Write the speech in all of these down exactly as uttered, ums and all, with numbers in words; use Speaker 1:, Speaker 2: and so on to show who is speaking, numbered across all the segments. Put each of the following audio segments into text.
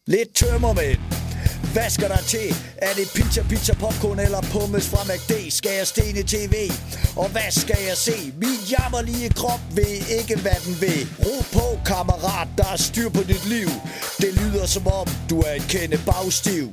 Speaker 1: Lidt tømmermænd. Hvad skal der til? Er det pizza, pizza, popcorn eller pommes fra McD? Skal jeg stene tv? Og hvad skal jeg se? Min jammerlige krop ved ikke, hvad den vil. Ro på, kammerat, der er styr på dit liv. Det lyder som om, du er en kende bagstiv.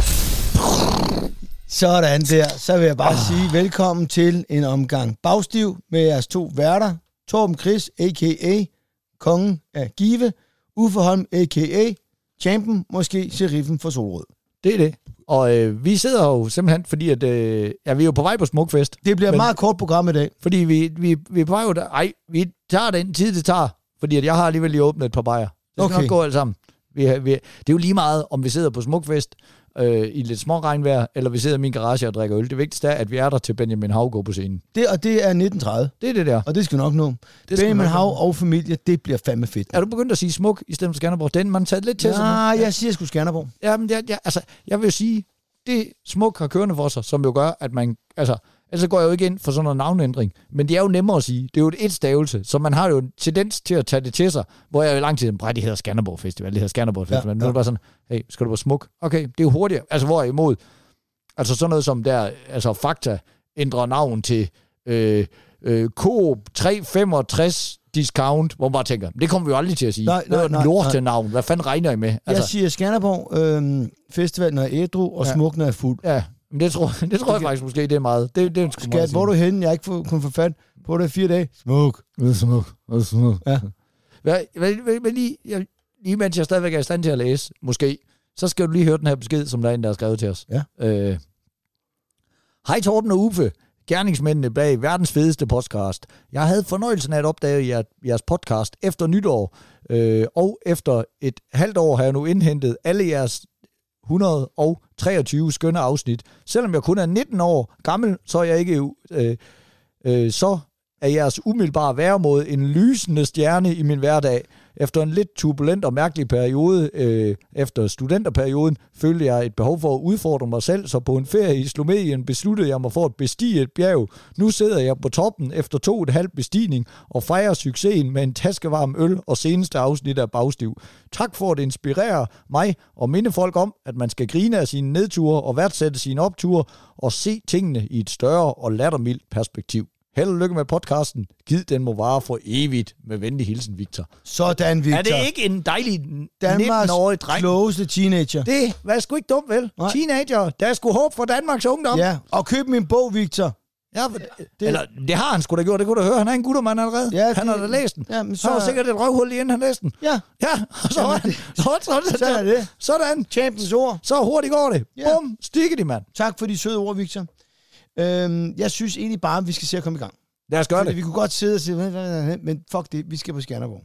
Speaker 2: Sådan der. Så vil jeg bare oh. sige velkommen til en omgang bagstiv med jeres to værter. Torben Chris, a k a. Kongen af Give. Uffe Holm, a k a. Champion, måske sheriffen for Solrød.
Speaker 3: Det er det. Og øh, vi sidder jo simpelthen, fordi at, øh, ja, vi er jo på vej på Smukfest.
Speaker 2: Det bliver et meget kort program i dag.
Speaker 3: Fordi vi, vi, vi er på vej jo der. Ej, vi tager den tid, det tager. Fordi at jeg har alligevel lige åbnet et par bajer. Det skal okay. nok gå alt sammen. Vi, vi, det er jo lige meget, om vi sidder på Smukfest øh, i lidt små regnvejr, eller vi sidder i min garage og drikker øl. Det vigtigste er, at vi er der til Benjamin Hav går på scenen.
Speaker 2: Det, og det er nitten tredive.
Speaker 3: Det er det der.
Speaker 2: Og det skal vi nok nå. Benjamin Hav og familie, det bliver fandme fedt.
Speaker 3: Er du begyndt at sige Smuk i stedet for Skanderborg? Den man taget lidt til sig.
Speaker 2: Nej, jeg siger sgu Skanderborg.
Speaker 3: Jamen, jeg, jeg, altså, jeg vil jo sige, det Smuk har kørende for sig, som jo gør, at man, altså, ellers går jeg jo ikke ind for sådan noget navneændring, men det er jo nemmere at sige. Det er jo et et-stavelse, så man har jo en tendens til at tage det til sig, hvor jeg jo lang tid, bræt, det hedder Skanderborg Festival, det hedder Skanderborg Festival. Ja, ja. Nu er det bare sådan, hey, skal du på Smuk? Okay, det er jo hurtigere. Altså, hvor er jeg imod? Altså sådan noget som der, altså Fakta ændrer navn til øh, øh, Coop tre femogtres discount, hvor man bare tænker, det kommer vi jo aldrig til at sige. Nej, nej, nej, lorte navn. Hvad fanden regner I med? Altså,
Speaker 2: jeg siger Skanderborg øh, Festival, når jeg er ædru, og ja. Smuk, når jeg er fuld.
Speaker 3: Ja, men det tror, det tror jeg faktisk måske, det er meget. Det, det er
Speaker 2: Skat, hvor er du henne? Jeg har ikke kunnet få fat på det fire dage. Smuk.
Speaker 3: Smuk. Smuk. Ja. Hvad, hvad, hvad, hvad lige, jeg, lige mens jeg stadigvæk er i stand til at læse, måske, så skal du lige høre den her besked, som der er en, der har skrevet til os.
Speaker 2: Ja.
Speaker 3: Øh, Hej Torben og Uffe, gerningsmændene bag verdens fedeste podcast. Jeg havde fornøjelsen af at opdage jeres podcast efter nytår, øh, og efter et halvt år har jeg nu indhentet alle jeres et hundrede og treogtyve skønne afsnit. Selvom jeg kun er nitten år gammel, så er jeg ikke øh, øh, så er jeres umiddelbare væremåde en lysende stjerne i min hverdag. Efter en lidt turbulent og mærkelig periode, øh, efter studenterperioden, følte jeg et behov for at udfordre mig selv, så på en ferie i Slovenien besluttede jeg mig for at bestige et bjerg. Nu sidder jeg på toppen efter to og et halvt bestigning og fejrer succesen med en taskevarm øl og seneste afsnit af Bagstiv. Tak for at inspirere mig og minde folk om, at man skal grine af sine nedture og værdsætte sine opture og se tingene i et større og lattermildt perspektiv. Held og lykke med podcasten. Gid den må vare for evigt. Med venlig hilsen, Victor.
Speaker 2: Sådan, Victor.
Speaker 3: Er det ikke en dejlig
Speaker 2: Danmarks
Speaker 3: nitten-årig dreng?
Speaker 2: klogeste teenager.
Speaker 3: Det var sgu ikke dumt, vel? Nej. Teenager, der er sgu håb for Danmarks ungdom.
Speaker 2: Ja, og køb min bog, Victor.
Speaker 3: Ja, det, eller, det har han sgu da gjort, det kunne du høre. Han er en guttermand allerede. Ja, det, han har da læst den. Ja, men så... Han har sikkert et røvhul inden han læste den.
Speaker 2: Ja.
Speaker 3: Ja, og så, ja, det... så, så, så,
Speaker 2: så er det.
Speaker 3: Sådan.
Speaker 2: Champions ord.
Speaker 3: Så hurtigt går det. Ja. Bum, stikke de, mand.
Speaker 2: Tak for de søde ord, Victor. Øhm, jeg synes egentlig bare, at vi skal se at komme i gang.
Speaker 3: Lad os gøre det.
Speaker 2: Vi kunne godt sidde og sige, men fuck det, vi skal på Skanderborg.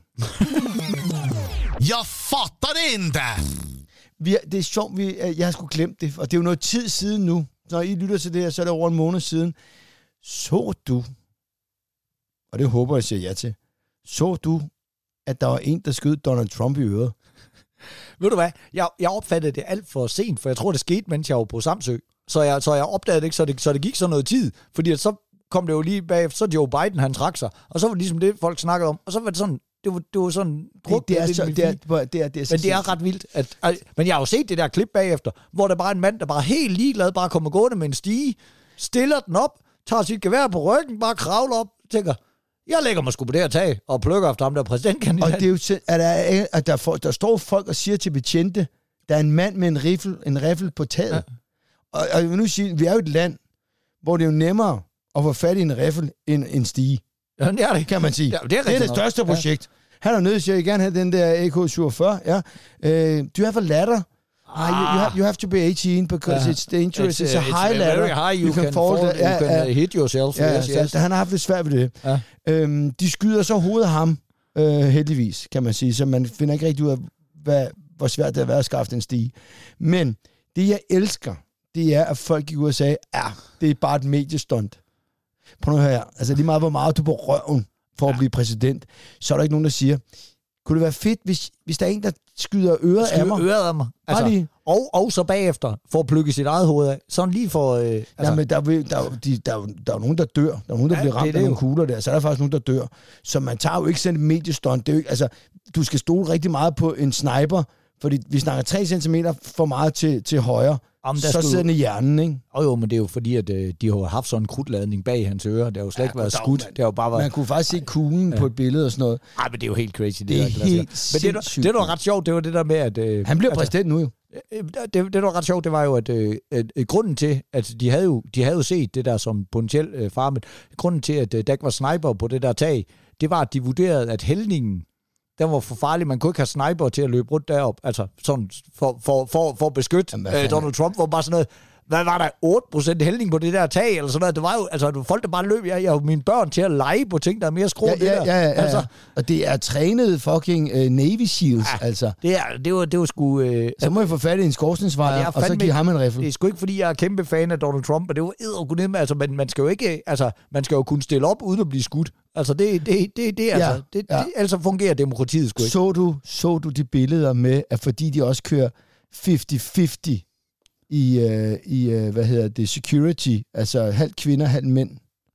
Speaker 4: Jeg fatter det inte!
Speaker 2: Vi, det er sjovt, vi, jeg har sgu glemt det, og det er jo noget tid siden nu. Når I lytter til det her, så er det over en måned siden. Så du, og det håber jeg siger ja til, så du, at der var en, der skød Donald Trump i øret?
Speaker 3: Ved du hvad, jeg, jeg opfattede det alt for sent, for jeg tror, det skete, mens jeg var på Samsø. Så jeg, så jeg opdagede det ikke, så det, så det gik så noget tid, fordi at så kom det jo lige bagefter, så Joe Biden, han trak sig, og så var det ligesom det, folk snakkede om, og så var det sådan, det var, det var sådan...
Speaker 2: Det, det, er, så, det, er, det, er, det, er, det er
Speaker 3: Men det er ret vildt, at, at, men jeg har jo set det der klip bagefter, hvor der bare er en mand, der bare helt ligeglad, bare kommer gående med en stige, stiller den op, tager sit gevær på ryggen, bare kravler op, tænker, jeg lægger mig sgu på det her tag, og plukker efter ham der præsidentkandidat.
Speaker 2: Og det er jo, at der, at der, for, der står folk og siger til betjente, der er en mand med en riffel, en riffel på taget. Ja. Og, og nu siger, vi er jo et land, hvor det er jo nemmere at få fat i en riffel end en stige.
Speaker 3: Ja, det er det.
Speaker 2: Kan man sige.
Speaker 3: Ja, det er,
Speaker 2: det, er det største projekt. Ja. Han er nødt til at gerne have den der A K syvogfyrre. Ja. Uh, do you have a ladder? Ah. Uh, you, you, have, you have to be eighteen because yeah. it's dangerous. It's, it's a
Speaker 3: it's
Speaker 2: high ladder.
Speaker 3: Very high. You, you can, can fall. fall you ja, can uh, hit yourself.
Speaker 2: Ja,
Speaker 3: yes, yes.
Speaker 2: Han har haft det svært ved det. Ja. Um, de skyder så hovedet af ham, uh, heldigvis, kan man sige. Så man finder ikke rigtig ud af, hvad, hvor svært det er at være at skaffe en stige. Men det, jeg elsker, det er, at folk gik ud og sagde, ja, det er bare et mediestunt. Prøv nu at høre her. Altså lige meget, hvor meget du er på røven for ja. at blive præsident, så er der ikke nogen, der siger, kunne det være fedt, hvis, hvis der er en, der skyder øret
Speaker 3: skyder
Speaker 2: af mig?
Speaker 3: øret af mig. Altså, og, og så bagefter, for at plukke sit eget hoved af. Sådan lige for... Øh, altså.
Speaker 2: Ja, men der, der, der, der, der, der er nogen, der dør. Der er nogen, der ja, bliver ramt af nogle kugler der. Så er der faktisk nogen, der dør. Så man tager jo ikke sådan et mediestunt. Det er jo ikke, altså, du skal stole rigtig meget på en sniper, Fordi vi snakker tre centimeter for meget til, til højre, Jamen, så sidder den i hjernen, ikke?
Speaker 3: Og jo, men det er jo fordi, at øh, de har haft sådan en krudtladning bag hans ører. Det har jo slet ja, ikke været skudt. Det har jo bare været...
Speaker 2: Man kunne faktisk se kuglen ja. på et billede og sådan noget.
Speaker 3: Ej, men det er jo helt crazy. Det,
Speaker 2: det er
Speaker 3: der,
Speaker 2: helt sindssygt.
Speaker 3: Men det, det, det var ret sjovt, det var det der med, at... Øh,
Speaker 2: Han bliver altså, præsident nu jo.
Speaker 3: Det, det, det var ret sjovt, det var jo, at, øh, at, at grunden til, at de havde jo, de havde jo set det der som potentiel øh, far, men grunden til, at øh, der ikke var sniper på det der tag, det var, at de vurderede, at hældningen, den var for farlig. Man kunne ikke have sniper til at løbe rundt derop, altså sådan for, for, for, for at beskytte øh, Donald Trump, var bare sådan noget, hvad var der, otte procent hældning på det der tag, eller sådan noget. Det var jo, altså folk, der bare løb, jeg, jeg har mine børn til at lege på ting, der er mere skrå.
Speaker 2: Ja,
Speaker 3: det
Speaker 2: ja,
Speaker 3: der.
Speaker 2: ja, ja,
Speaker 3: altså,
Speaker 2: ja. Og det er trænet fucking uh, Navy Seals,
Speaker 3: ja,
Speaker 2: altså.
Speaker 3: Det, er, det, var, det var sgu... Øh,
Speaker 2: så må jeg få fat i en skorstensfejer, og så give ham en riffel.
Speaker 3: Det er sgu ikke, fordi jeg er kæmpe fan af Donald Trump, og det var eddergunemme, altså, man, man skal jo ikke, altså, man skal jo kunne stille op, uden at blive skudt. Altså, det, det, det, det, ja, altså, det, ja. det, altså fungerer demokratiet sgu ikke.
Speaker 2: Så du, så du de billeder med, at fordi de også kører halvtreds halvtreds i, uh, i uh, hvad hedder det, security, altså halvt kvinder, halvt mænd.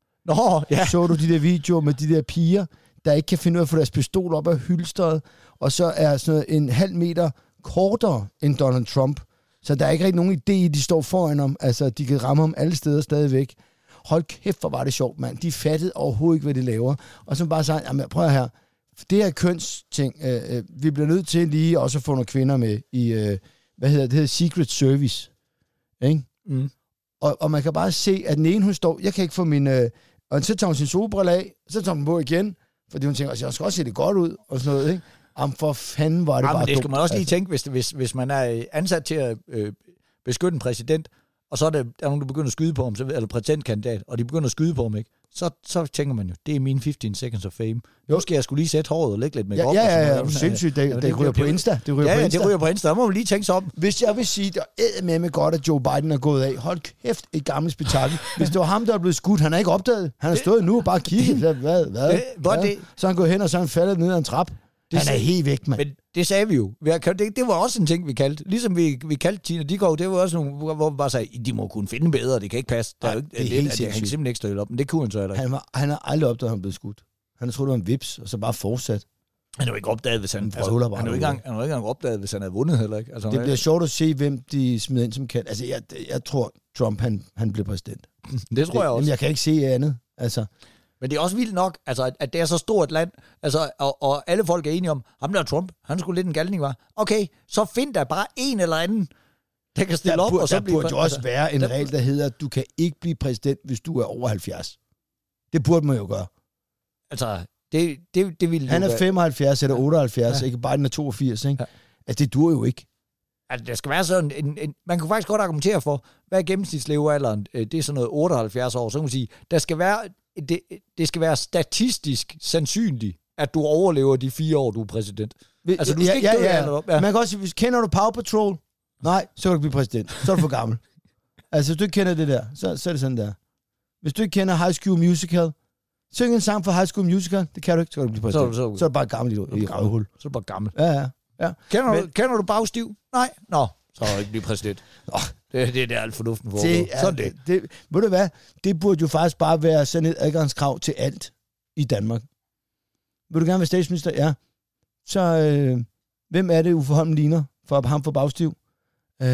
Speaker 3: Nå, ja.
Speaker 2: Så du de der videoer med de der piger, der ikke kan finde ud af at få deres pistol op af hylstret, og så er sådan noget en halv meter kortere end Donald Trump. Så der er ikke rigtig nogen idé i, de står foran ham. Altså, de kan ramme ham alle steder stadigvæk. Hold kæft, hvor var det sjovt, mand. De fattede overhovedet ikke, hvad de laver. Og så bare sagt, jamen prøv her, det her kønsting, øh, øh, vi bliver nødt til lige også at få nogle kvinder med i, øh, hvad hedder det, det hedder Secret Service. Ikke? Mm. Og, og man kan bare se, at den ene, hun står, jeg kan ikke få min, øh, og så tager hun sin solbrille af, så tager hun på igen, fordi hun tænker, jeg skal også se det godt ud, og sådan noget, ikke? Jamen for fanden var det ja, bare
Speaker 3: det skal
Speaker 2: dumt.
Speaker 3: man også lige
Speaker 2: altså.
Speaker 3: tænke, hvis, hvis, hvis man er ansat til at øh, beskytte en præsident, og så er der, der er nogen, der begynder at skyde på ham, eller præsidentkandidat, og de begynder at skyde på ham, ikke? Så, så tænker man jo, det er mine femten seconds of fame. Nu skal jeg skulle lige sætte håret og lægge lidt make op.
Speaker 2: Ja, ja, ja, ja, ja. Sindssygt, det, det, det ryger på Insta. Det ryger
Speaker 3: ja,
Speaker 2: på
Speaker 3: ja,
Speaker 2: Insta.
Speaker 3: det ryger på Insta. Der må man lige tænke sig om.
Speaker 2: Hvis jeg vil sige, det er med med godt, at Joe Biden er gået af. Hold kæft, et gammelt spektakel. Hvis det var ham, der er blevet skudt, han er ikke opdaget. Han har stået nu og bare kigget. Hvad, hvad, hvad,
Speaker 3: det, hvad?
Speaker 2: Det, så er han gået hen, og så er han faldet ned ad en trap. Det han er helt væk, mand.
Speaker 3: Men det sagde vi jo. Det, det var også en ting, vi kaldte. Ligesom vi, vi kaldte Tina Dickow, det var også nogle, hvor vi bare sagde, de må kunne finde bedre, det kan ikke passe. Der er jo ikke, det, er det, det, det, han kan simpelthen ikke støtte op, men det kunne han så heller ikke.
Speaker 2: Han, var, han har aldrig opdaget, at han blev skudt. Han troede, det var en vips, og så bare fortsat.
Speaker 3: Han er jo ikke opdaget, hvis han...
Speaker 2: Han
Speaker 3: altså, han er jo ikke engang, ikke engang opdaget, hvis han havde vundet heller ikke. Altså,
Speaker 2: det bliver sjovt at se, hvem de smider ind som kan. Altså, jeg, jeg tror, Trump, han, han bliver præsident.
Speaker 3: Det tror jeg også.
Speaker 2: Jamen, jeg kan ikke se andet. Altså...
Speaker 3: Men det er også vildt nok, altså, at det er så stort et land, altså, og, og alle folk er enige om, ham der Trump, han skulle lidt en galning, var. Okay, så find der bare en eller anden, der kan stille
Speaker 2: der
Speaker 3: op,
Speaker 2: burde,
Speaker 3: og så
Speaker 2: der
Speaker 3: blive...
Speaker 2: burde jo også være en der, regel, der hedder, at du kan ikke blive præsident, hvis du er over halvfjerds. Det burde man jo gøre.
Speaker 3: Altså, det, det, det ville
Speaker 2: han er
Speaker 3: være...
Speaker 2: femoghalvfjerds eller otteoghalvfjerds, ja. Ikke? Biden er toogfirs, ikke? Ja. Altså, det dur jo ikke.
Speaker 3: Altså, der skal være sådan en, en... Man kan faktisk godt argumentere for, hvad er gennemsnitslevealderen? Det er sådan noget otteoghalvfjerds år, så kan man sige, der skal være... Det, det skal være statistisk sandsynligt, at du overlever de fire år, du er præsident. Altså, du skal
Speaker 2: ja,
Speaker 3: ikke
Speaker 2: ja,
Speaker 3: dø
Speaker 2: ja.
Speaker 3: op. Ja.
Speaker 2: Man kan også sige, kender du Power Patrol? Nej, så kan du blive præsident. Så er du for gammel. Altså, hvis du ikke kender det der, så, så er det sådan der. Hvis du ikke kender High School Musical, syng en sang for High School Musical, det kan du ikke, så kan du blive præsident. Så, så, så er du bare gammel i, i røvhul.
Speaker 3: Så er du bare gammel.
Speaker 2: Ja, ja. ja.
Speaker 3: Kender, Men, du, kender du Bagstiv? Nej. Nå, så er du ikke blive præsident. Nå, det, det, det er alt fornuften for.
Speaker 2: Det er, sådan det. det. Ved du hvad? Det burde jo faktisk bare være sådan et adgangskrav til alt i Danmark. Vil du gerne være statsminister? Ja. Så øh, hvem er det, Uffe Holm ligner for ham for Bagstiv? Øh,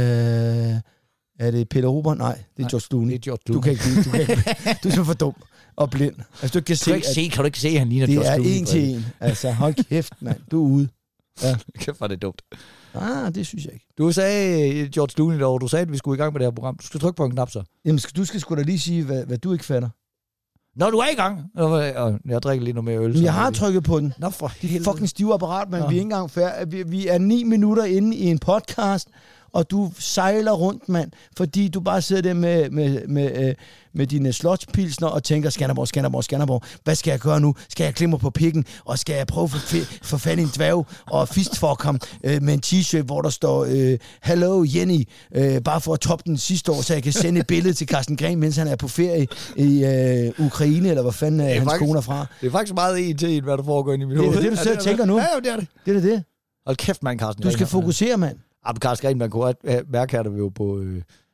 Speaker 2: er det Peter Huber? Nej, det er Nej, George Clooney.
Speaker 3: Det er George Clooney.
Speaker 2: Du kan ikke, du kan ikke, du er simpelthen for dum og blind. Altså, du kan,
Speaker 3: du kan, ikke se, kan du ikke se, at han ligner
Speaker 2: det
Speaker 3: George Clooney?
Speaker 2: Det er en til en. Altså, hold kæft, mand. Du er ude. Ja.
Speaker 3: Kæft, var det dumt.
Speaker 2: Ah, det synes jeg ikke.
Speaker 3: Du sagde, George Clooney derovre, du sagde, at vi skulle i gang med det her program. Du skal trykke på en knap, så.
Speaker 2: Jamen, du skal sgu da lige sige, hvad, hvad du ikke fatter.
Speaker 3: Nå, du er i gang. Jeg drikker lige noget mere øl.
Speaker 2: Men jeg har lige trykket på den.
Speaker 3: Nå, for
Speaker 2: helvede. Det er fucking stive apparat, men Nå. vi er ikke engang færdige. Vi, vi er ni minutter inde i en podcast, og du sejler rundt, mand, fordi du bare sidder der med, med, med, med dine slotspilsner og tænker, Skanderborg, Skanderborg, Skanderborg, hvad skal jeg gøre nu? Skal jeg klimre på pikken, og skal jeg prøve at få fat i en dværg og fistfuck ham øh, med en t-shirt, hvor der står, øh, hello Jenny, øh, bare for at toppe den sidste år, så jeg kan sende et billede til Carsten Gren, mens han er på ferie i øh, Ukraine, eller hvor fanden er hans faktisk, kone er fra.
Speaker 3: Det er faktisk meget en til en, hvad der foregår inde i mit hoved.
Speaker 2: Det er det, du selv tænker nu.
Speaker 3: Ja, det er det.
Speaker 2: Det er det.
Speaker 3: Hold kæft, mand, Carsten.
Speaker 2: Du skal fokusere, mand.
Speaker 3: Ja, Carsten Gren, man kunne mærke her, der vi jo på... Øh,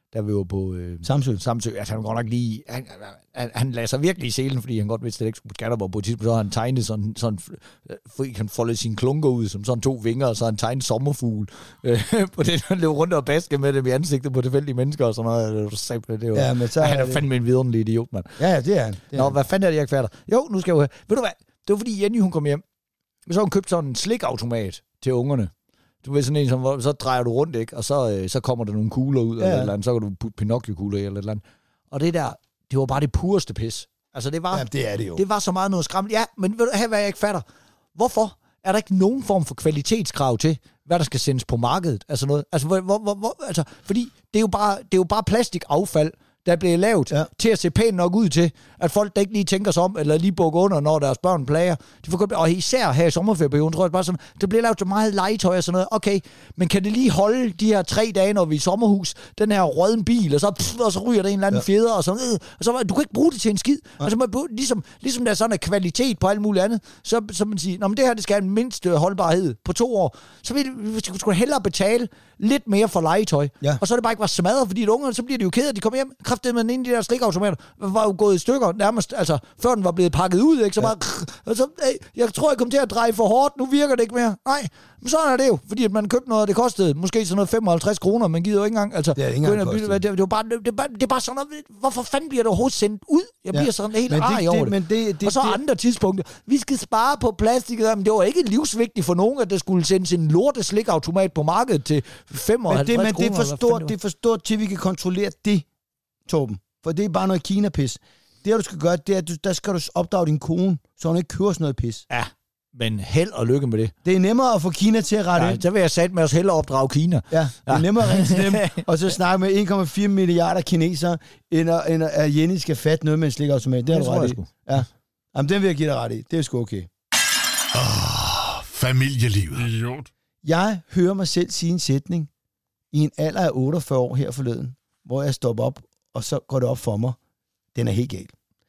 Speaker 3: da vi var på øh,
Speaker 2: Samsø.
Speaker 3: Samsø. Altså, han går nok lige... Han, han, han lader sig virkelig i selen, fordi han godt vidste, at det ikke skulle på Skanderborg på et tidspunkt. Så har han tegnet sådan... sådan fordi han foldet sine klunker ud som sådan to vinger, og så har han tegnet sommerfugl. Øh, på det, han løb rundt og baske med dem i ansigtet på tilfældige mennesker og sådan noget. Det var, det var,
Speaker 2: Ja, men så
Speaker 3: han er
Speaker 2: det...
Speaker 3: fandme en vidunderlig idiot, mand.
Speaker 2: Ja, ja, det er han. Det er
Speaker 3: Nå,
Speaker 2: han.
Speaker 3: hvad fanden er det, jeg ikke fatter? Jo, nu skal jeg jo have... Ved du hvad? Det var fordi Jenny, hun kom hjem. Så har hun købt sådan en slikautomat til ungerne. Du ved sådan en, som, så drejer du rundt, ikke? Og så, øh, så kommer der nogle kugler ud, ja. eller, eller andet. Så kan du putte Pinocchio-kugler i, eller et eller andet. Og det der, det var bare det pureste pis. Altså, det var,
Speaker 2: ja, det er det jo.
Speaker 3: Det var så meget noget skræmt. Ja, men ved du her, hvad jeg ikke fatter? Hvorfor er der ikke nogen form for kvalitetskrav til, hvad der skal sendes på markedet? Altså noget, altså, hvor, hvor, hvor, altså fordi det er jo bare, det er jo bare plastikaffald, der bliver lavet ja. til at se pænt nok ud til, at folk der ikke lige tænker sig om, eller lige bukker under, når deres børn plager. De får, og især her i sommerferieperioden, tror jeg bare sådan, det bliver lavet så meget legetøj og sådan noget. Okay, men kan det lige holde de her tre dage, når vi er i sommerhus, den her rødden bil, og så, pff, og så ryger der en eller anden ja. fjeder, og så, øh, og så du kan ikke bruge det til en skid. Ja. Altså, man, ligesom, ligesom der er sådan en kvalitet på alt muligt andet, så, så man siger, nå, men det her, det skal have en mindst holdbarhed på to år, så vil vi skulle hellere betale lidt mere for legetøj. Ja. Og så er det bare ikke var smadret, fordi de unge, så bliver de jo ked af, de kommer hjem, kræftet med den ene af de der slikautomater, var jo gået i stykker nærmest, altså før den var blevet pakket ud, ikke? Så ja. bare, og så, hey, jeg tror, jeg kom til at dreje for hårdt, nu virker det ikke mere. Nej, men sådan er det jo, fordi at man købte noget, det kostede måske sådan noget femoghalvtreds kroner, man gider jo ikke engang, altså,
Speaker 2: det er ikke engang
Speaker 3: det, det, det, var bare, det, det, det er bare sådan noget, hvorfor fanden bliver det overhovedet sendt ud? Jeg bliver ja. sådan helt arg over det.
Speaker 2: Men det, det.
Speaker 3: Og så
Speaker 2: det,
Speaker 3: andre tidspunkter, vi skal spare på plastikket, men det var ikke livsvigtigt for nogen, at der skulle sendes en lorte slikautomat på markedet til femoghalvtreds kroner.
Speaker 2: Men det, men det er for stort, det er for stort til, vi kan kontrollere det, Torben. For det er bare noget Kina-pis. Det, du skal gøre, det er, at du, der skal du opdrage din kone, så hun ikke kører sådan noget pis.
Speaker 3: Ja, men held og lykke med det.
Speaker 2: Det er nemmere at få Kina til at rette
Speaker 3: ja,
Speaker 2: ind.
Speaker 3: Så vil jeg sætte med os hellere opdrage Kina.
Speaker 2: Ja, det er ja. nemmere at ringe til dem, og så snakke med en komma fire milliarder kinesere, end at, end at Jenny skal fatte noget med en slikautomat. Det har du ret i. Ja. Jamen, den vil jeg give dig ret i. Det er sgu okay.
Speaker 4: Åh, oh, familielivet. Idiot.
Speaker 2: Jeg hører mig selv sige en sætning i en alder af otteogfyrre år her forleden, hvor jeg stopper op, og så går det op for mig. Den er helt gal.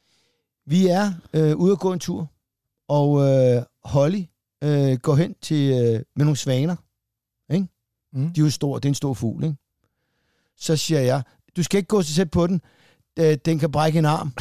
Speaker 2: Vi er øh, ude at gå en tur, og øh, Holly øh, går hen til øh, med nogle svaner. Ikke? Mm. De er jo store, det er en stor fugl. Ikke? Så siger jeg, du skal ikke gå så tæt på den, øh, den kan brække en arm.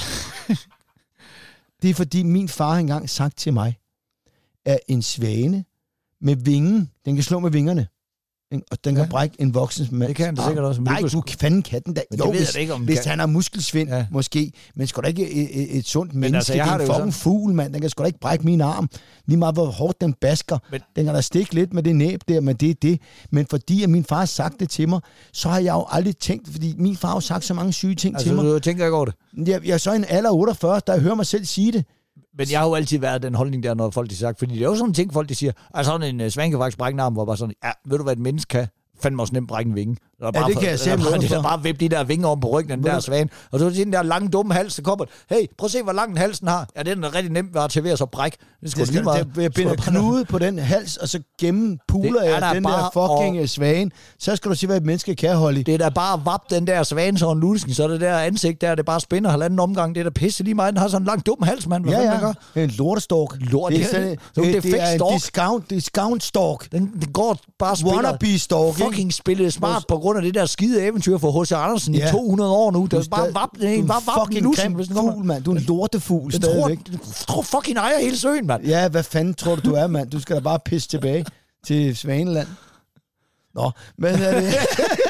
Speaker 2: Det er fordi min far engang sagt til mig, at en svane med vingen, den kan slå med vingerne. Og den kan ja. brække en voksen mand.
Speaker 3: Det kan den sikkert også.
Speaker 2: Nej, du fanden kan den da.
Speaker 3: Men
Speaker 2: jo,
Speaker 3: det ved
Speaker 2: hvis,
Speaker 3: jeg ikke, om
Speaker 2: hvis
Speaker 3: kan.
Speaker 2: han har muskelsvind, ja. måske. Men skal da ikke et, et, et sundt men menneske. Altså, det er en fucking fugl, mand. Den kan sgu da ikke brække min arm. Lige meget, hvor hårdt den basker. Men, den kan da stikke lidt med det næb der, men det er det. Men fordi at min far har sagt det til mig, så har jeg jo aldrig tænkt, fordi min far har sagt så mange syge ting
Speaker 3: altså,
Speaker 2: til mig.
Speaker 3: Altså, du tænker ikke over det?
Speaker 2: Jeg, jeg er så en alder otteogfyrre, der jeg hører mig selv sige det.
Speaker 3: Men jeg har jo altid været den holdning der, når folk de sagt, fordi det er jo sådan en ting, folk de siger, altså sådan en uh, svane kan faktisk brække en arm, hvor bare sådan, ja, ved du hvad et menneske kan? Fandme også nemt brække en vinge.
Speaker 2: Ja, bare det kan for, jeg se.
Speaker 3: Det er bare vippe de der vinger om på ryggen af den der svane. Og så er den der lange, dumme hals, der kommer. Hey, prøv at se, hvor lang den halsen har. Ja, den er rigtig nemt ved at til at så brække. Det skal lige meget.
Speaker 2: Jeg binder knude på den hals, og så gennem puler jeg der den der fucking og... svane. Så skal du se, hvad et menneske kan holde i.
Speaker 3: Det er da bare vap den der svane, så en lusken, så det der ansigt der, det bare spænder halvanden omgang. Det er da pisse lige meget. Den har sådan en lang, dum hals, mand. Hvad
Speaker 2: ja, ja.
Speaker 3: Gør?
Speaker 2: En lortestork.
Speaker 3: Lort, det er, sådan, det, det, det er en
Speaker 2: discount, discount stork.
Speaker 3: Den, den går bare spiller.
Speaker 2: Wannabe stork.
Speaker 3: Fucking spillet smart på grund af det der skide eventyr for H C Andersen ja. i to hundrede år nu. Det er bare vap, det er bare vap i lusen.
Speaker 2: Du er en fugl, mand. Du er en lortefugl stadigvæk.
Speaker 3: Du tror fucking ejer hele søen, mand.
Speaker 2: Ja, hvad fanden tror du, du er, mand? Du skal da bare pisse tilbage til Svaneland. Nå, hvad er det?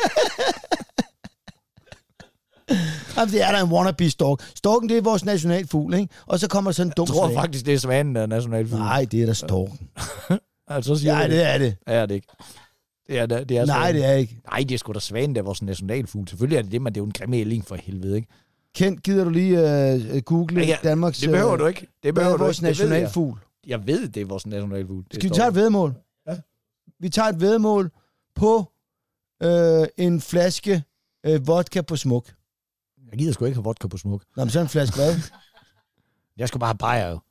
Speaker 2: Jamen, det er der en wannabe stork. Storken, det er vores nationalfugl, ikke? Og så kommer sådan en dum
Speaker 3: Jeg tror
Speaker 2: svane.
Speaker 3: faktisk, det er svanen, der er nationalfugl.
Speaker 2: Nej, det er der storken.
Speaker 3: altså, siger
Speaker 2: ja,
Speaker 3: det.
Speaker 2: det er det.
Speaker 3: Ja, det er ikke. Det er, det er
Speaker 2: Nej, det er ikke.
Speaker 3: Nej, det er sgu da svanen, der er vores nationalfugl. Selvfølgelig er det det, men det er jo en grimme ælling for helvede, ikke?
Speaker 2: Kent, gider du lige uh, google
Speaker 3: ja,
Speaker 2: Danmarks...
Speaker 3: Det behøver du ikke. Det behøver du
Speaker 2: vores
Speaker 3: ikke.
Speaker 2: nationalfugl.
Speaker 3: Jeg. jeg ved, det er vores nationalfugl. Det
Speaker 2: Skal vi tage et væddemål?
Speaker 3: Ja.
Speaker 2: Vi tager et væddemål på øh, en flaske øh, vodka på Smuk.
Speaker 3: Jeg gider sgu ikke have vodka på Smuk.
Speaker 2: Nå, men så en flaske hvad?
Speaker 3: Jeg skal bare have bajer jo.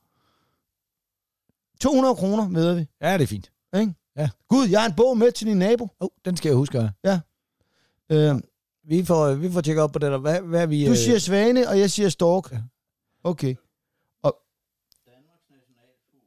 Speaker 2: to hundrede kroner, ved vi.
Speaker 3: Ja, det er fint.
Speaker 2: Ikke?
Speaker 3: Ja.
Speaker 2: Gud, jeg har en bog med til din nabo.
Speaker 3: Oh, den skal jeg huske.
Speaker 2: Ja. Øh,
Speaker 3: vi får, vi får tjekket op på det der. Hvad, hvad er vi...
Speaker 2: Du siger svane, og jeg siger stork. Ja. Okay. Og...
Speaker 5: Danmarks nationalfugl,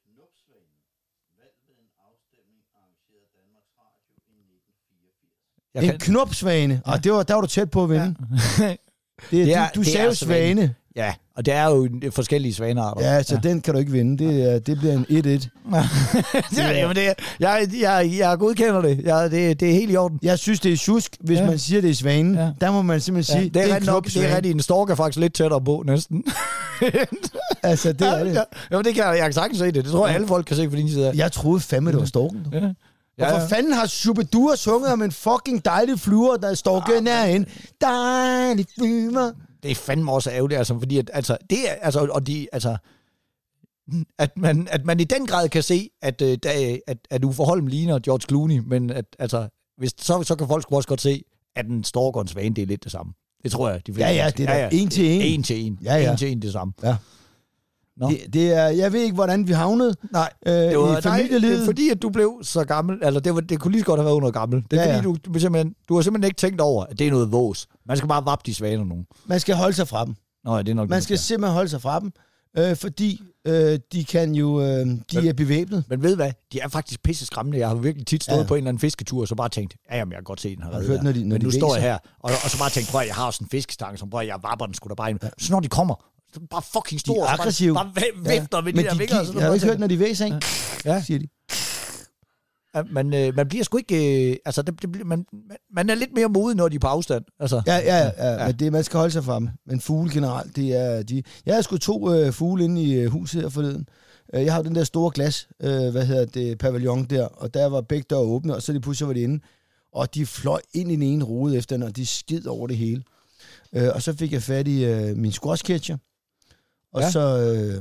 Speaker 5: knopsvanen, valgt ved en afstemning arrangeret af Danmarks Radio i nitten fireogfirs.
Speaker 3: Jeg
Speaker 2: en
Speaker 3: kan...
Speaker 2: knopsvane. Og det var, der var du tæt på at vinde. Ja. Det,
Speaker 3: Det er-
Speaker 2: du du
Speaker 3: det
Speaker 2: sagde
Speaker 3: er
Speaker 2: jo
Speaker 3: svane.
Speaker 2: svane.
Speaker 3: Ja, og det er jo forskellige svanearter.
Speaker 2: Ja, så ja. den kan du ikke vinde. Det, er, det bliver en et et.
Speaker 3: ja, jamen det er, jeg, jeg, jeg godkender det. Jeg, det. Det er helt i orden.
Speaker 2: Jeg synes, det er sjusk, hvis
Speaker 3: Ja.
Speaker 2: man siger, det er svanen.
Speaker 3: Ja.
Speaker 2: Der må man simpelthen
Speaker 3: Ja,
Speaker 2: sige,
Speaker 3: det, er
Speaker 2: en
Speaker 3: rigtig nok, det er
Speaker 2: knopsvane.
Speaker 3: rigtig en stork er faktisk lidt tættere på, næsten.
Speaker 2: Altså, det er det.
Speaker 3: Ja, jamen, det kan jeg, jeg kan sagtens se det. Det tror jeg, alle folk kan se, fordi de sidder.
Speaker 2: Jeg troede fandme, det var storken.
Speaker 3: Ja.
Speaker 2: Hvorfor
Speaker 3: Ja.
Speaker 2: fanden har Shubidua sunget om en fucking dejlig flyver, der står ah, en dejlig flyver?
Speaker 3: Det er fandme også ærgerligt, altså, fordi at, altså, det er, altså, og de, altså, at man, at man i den grad kan se, at, øh, der, at, at Uffe Holm ligner George Clooney, men at, altså, hvis, så, så kan folk sgu også godt se, at en stork og en svane, det er lidt det samme. Det tror jeg, de
Speaker 2: Ja, ja, det er da en til en.
Speaker 3: En til en.
Speaker 2: Ja, ja.
Speaker 3: En til en det samme.
Speaker 2: Ja.
Speaker 3: Nå.
Speaker 2: Det, det er, jeg ved ikke, hvordan vi havnede
Speaker 3: Nej,
Speaker 2: øh,
Speaker 3: det var,
Speaker 2: i familielivet.
Speaker 3: nej, det er fordi, at du blev så gammel, eller det, var, det kunne lige så godt have været noget gammel. Det er
Speaker 2: Ja,
Speaker 3: ja,
Speaker 2: ja.
Speaker 3: fordi, du, du, simpelthen, du har simpelthen ikke tænkt over, at det er noget vås. Man skal bare vappe de svaner nu.
Speaker 2: Man skal holde sig fra dem.
Speaker 3: Nå, ja, det er nok
Speaker 2: Man
Speaker 3: det,
Speaker 2: skal simpelthen holde sig fra dem, øh, fordi øh, de kan jo, øh, de
Speaker 3: Men-
Speaker 2: er bevæbnet.
Speaker 3: Men ved du hvad? De er faktisk pisse skræmmende. Jeg har virkelig tit stået
Speaker 2: Ja.
Speaker 3: ja. på en eller anden fisketur, og så bare tænkt, ja, jamen, jeg kan godt se den her.
Speaker 2: Har du hørt, når de- når
Speaker 3: Men
Speaker 2: de
Speaker 3: nu står
Speaker 2: væser?
Speaker 3: jeg her, og, og så bare tænkt, prøv at jeg har sådan en fiskestang, som prøv at jeg vapper den sgu da bare ind. Ja. Så når de kommer, så er de bare fucking store.
Speaker 2: De er
Speaker 3: så bare-
Speaker 2: aggressive.
Speaker 3: Bare, bare vifter med de
Speaker 2: Men
Speaker 3: der
Speaker 2: de,
Speaker 3: vinger.
Speaker 2: de, jeg har ikke hørt, når de væser, ikke?
Speaker 3: Ja.
Speaker 2: Siger de.
Speaker 3: Ja, man, øh, man bliver sgu ikke... Øh, altså, det, det, bliver- man, man, man er lidt mere modig, når de er på afstand. Altså,
Speaker 2: Ja, ja, ja, ja.
Speaker 3: Ja.
Speaker 2: Men det, man skal holde sig fra dem. Men fugle generelt, det er de... Jeg havde sgu to øh, fugle inde i øh, huset her forleden. Øh, jeg har jo den der store glas, øh, hvad hedder det, pavillon der, og der var begge døre åbne, og så lige pludselig var de inde. Og de fløj ind i den ene rude efter den, og de skid over det hele. Øh, og så fik jeg fat i øh, min squashcatcher, og
Speaker 3: Ja.
Speaker 2: så... Øh,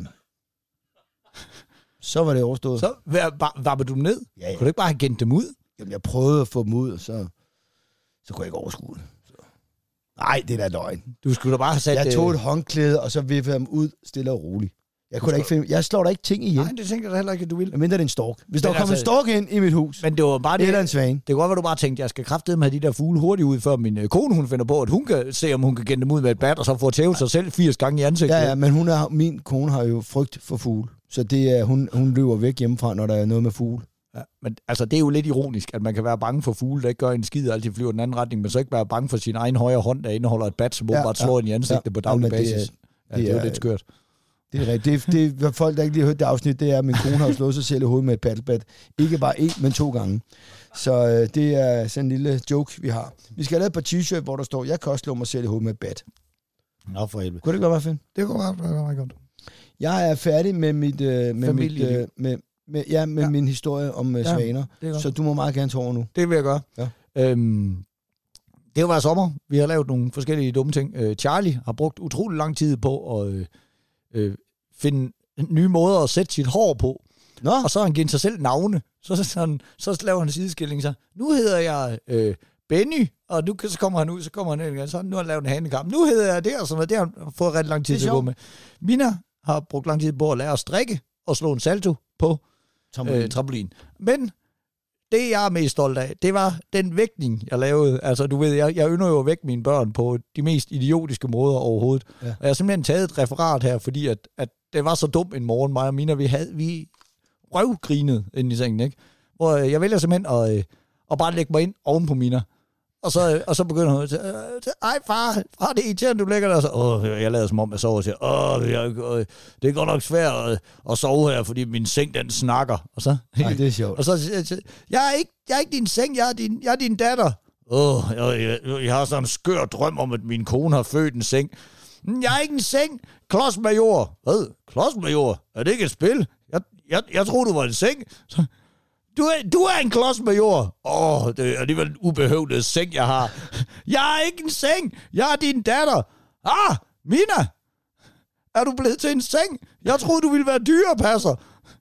Speaker 2: så var det overstået.
Speaker 3: så vapper du dem ned.
Speaker 2: Ja, ja.
Speaker 3: Kunne du ikke bare have gendt dem ud?
Speaker 2: Jamen, jeg prøvede at få dem ud, og så, så kunne jeg ikke overskue det. Så. Nej, det er da løgn.
Speaker 3: Du skulle da bare have sat...
Speaker 2: Jeg tog
Speaker 3: øh,
Speaker 2: et håndklæde, og så vippede dem ud stille og roligt. Jeg kunne da ikke finde... Jeg slår da ikke ting ihjel,
Speaker 3: Nej, det tænker jeg da heller ikke, at du vil.
Speaker 2: medmindre det er en stork. Hvis der
Speaker 3: Men
Speaker 2: var kommet
Speaker 3: altså-
Speaker 2: en stork ind i mit hus,
Speaker 3: Men det var bare det...
Speaker 2: eller en svane.
Speaker 3: Det kan godt være, du bare tænkte, jeg skal kraftedeme have de der fugle hurtigt ud, før min øh, kone hun finder på, at hun kan se, om hun kan genne dem ud med et bat, og så få tævet sig selv firs gange i ansigtet.
Speaker 2: Ja, ja, men hun er, min kone har jo frygt for fugle. Så det er, hun, hun løber væk hjemmefra, når der er noget med fugle.
Speaker 3: Ja, men altså, det er jo lidt ironisk, at man kan være bange for fugle, der ikke gør en skid, og altid flyver den anden retning, men så ikke være bange for sin egen højre hånd, der indeholder et bat, som
Speaker 2: Ja,
Speaker 3: åbenbart
Speaker 2: ja,
Speaker 3: slår ind i ansigtet
Speaker 2: ja.
Speaker 3: på daglig
Speaker 2: Jamen, det er-
Speaker 3: basis. Ja,
Speaker 2: det
Speaker 3: det er jo
Speaker 2: er-
Speaker 3: lidt skørt.
Speaker 2: Det er rigtigt. Det, det, det, folk, der ikke lige har hørt det afsnit, det er, at min kone har jo slået sig selv i hovedet med et paddlebat. Ikke bare én, men to gange. Så øh, det er sådan en lille joke, vi har. Vi skal have lavet et par t-shirt, hvor der står, jeg kan også slå mig selv i hovedet med et bat.
Speaker 3: Nå, for helvede.
Speaker 2: Kunne det ikke være meget fint?
Speaker 3: Det kunne være meget godt.
Speaker 2: Jeg er færdig med mit, øh, med, mit,
Speaker 3: Familieliv.
Speaker 2: øh, med, med, ja, med ja.
Speaker 3: Ja.
Speaker 2: min historie om øh,
Speaker 3: Ja,
Speaker 2: svaner.
Speaker 3: det er godt.
Speaker 2: Så du må meget gerne tage over nu.
Speaker 3: Det vil jeg gøre.
Speaker 2: Ja.
Speaker 3: Øhm, det var sommer. Vi har lavet nogle forskellige dumme ting. Øh, Charlie har brugt utrolig lang tid på at øh, øh, finde nye måder at sætte sit hår på.
Speaker 2: Nå,
Speaker 3: Og så har han givet sig selv navne. Så, så, sådan, så laver han en sideskilling så. Nu hedder jeg øh, Benny, og nu så kommer han ud, så kommer han ind igen. Så nu har han lavet en handekamp. Nu hedder jeg det, og sådan noget. Det har han fået ret lang tid
Speaker 2: Det er
Speaker 3: til at gå
Speaker 2: sjovt.
Speaker 3: med. Mina har brugt lang tid på at lære at strikke og slå en salto på
Speaker 2: trampolin.
Speaker 3: øh, trampolin. Men det, jeg er mest stolt af, det var den vægtning, jeg lavede. Altså, du ved, jeg, jeg ynder jo at vække mine børn på de mest idiotiske måder overhovedet.
Speaker 2: Ja.
Speaker 3: Og jeg har simpelthen taget et referat her, fordi at, at det var så dumt en morgen, mig og Mina, vi havde, vi røvgrinede inde i sengen, ikke? Hvor øh, jeg vælger simpelthen at, øh, at bare lægge mig ind oven på Mina. Og så, øh, og så begynder hun at sige, ej far, far, det er irriterende, du ligger der. Og så, åh, jeg lader som om, jeg sover og siger, åh, jeg, øh, det er godt nok svært at, at sove her, fordi min seng, den snakker. Og så,
Speaker 2: Ej, det er sjovt.
Speaker 3: og så siger jeg, jeg er ikke, jeg er ikke din seng, jeg er din, jeg er din datter. Åh, jeg, jeg, jeg har sådan en skør drøm om, at min kone har født en seng. Jeg er ikke en seng. Klodsmajor. Hvad? Klodsmajor? Er det ikke et spil? Jeg, jeg, jeg troede, du var en seng. Så, du er, du er en klodsmajor. Åh, det er alligevel en ubehøvlet seng, jeg har. Jeg er ikke en seng. Jeg er din datter. Ah, Mina. Er du blevet til en seng? Jeg troede, du ville være dyrepasser.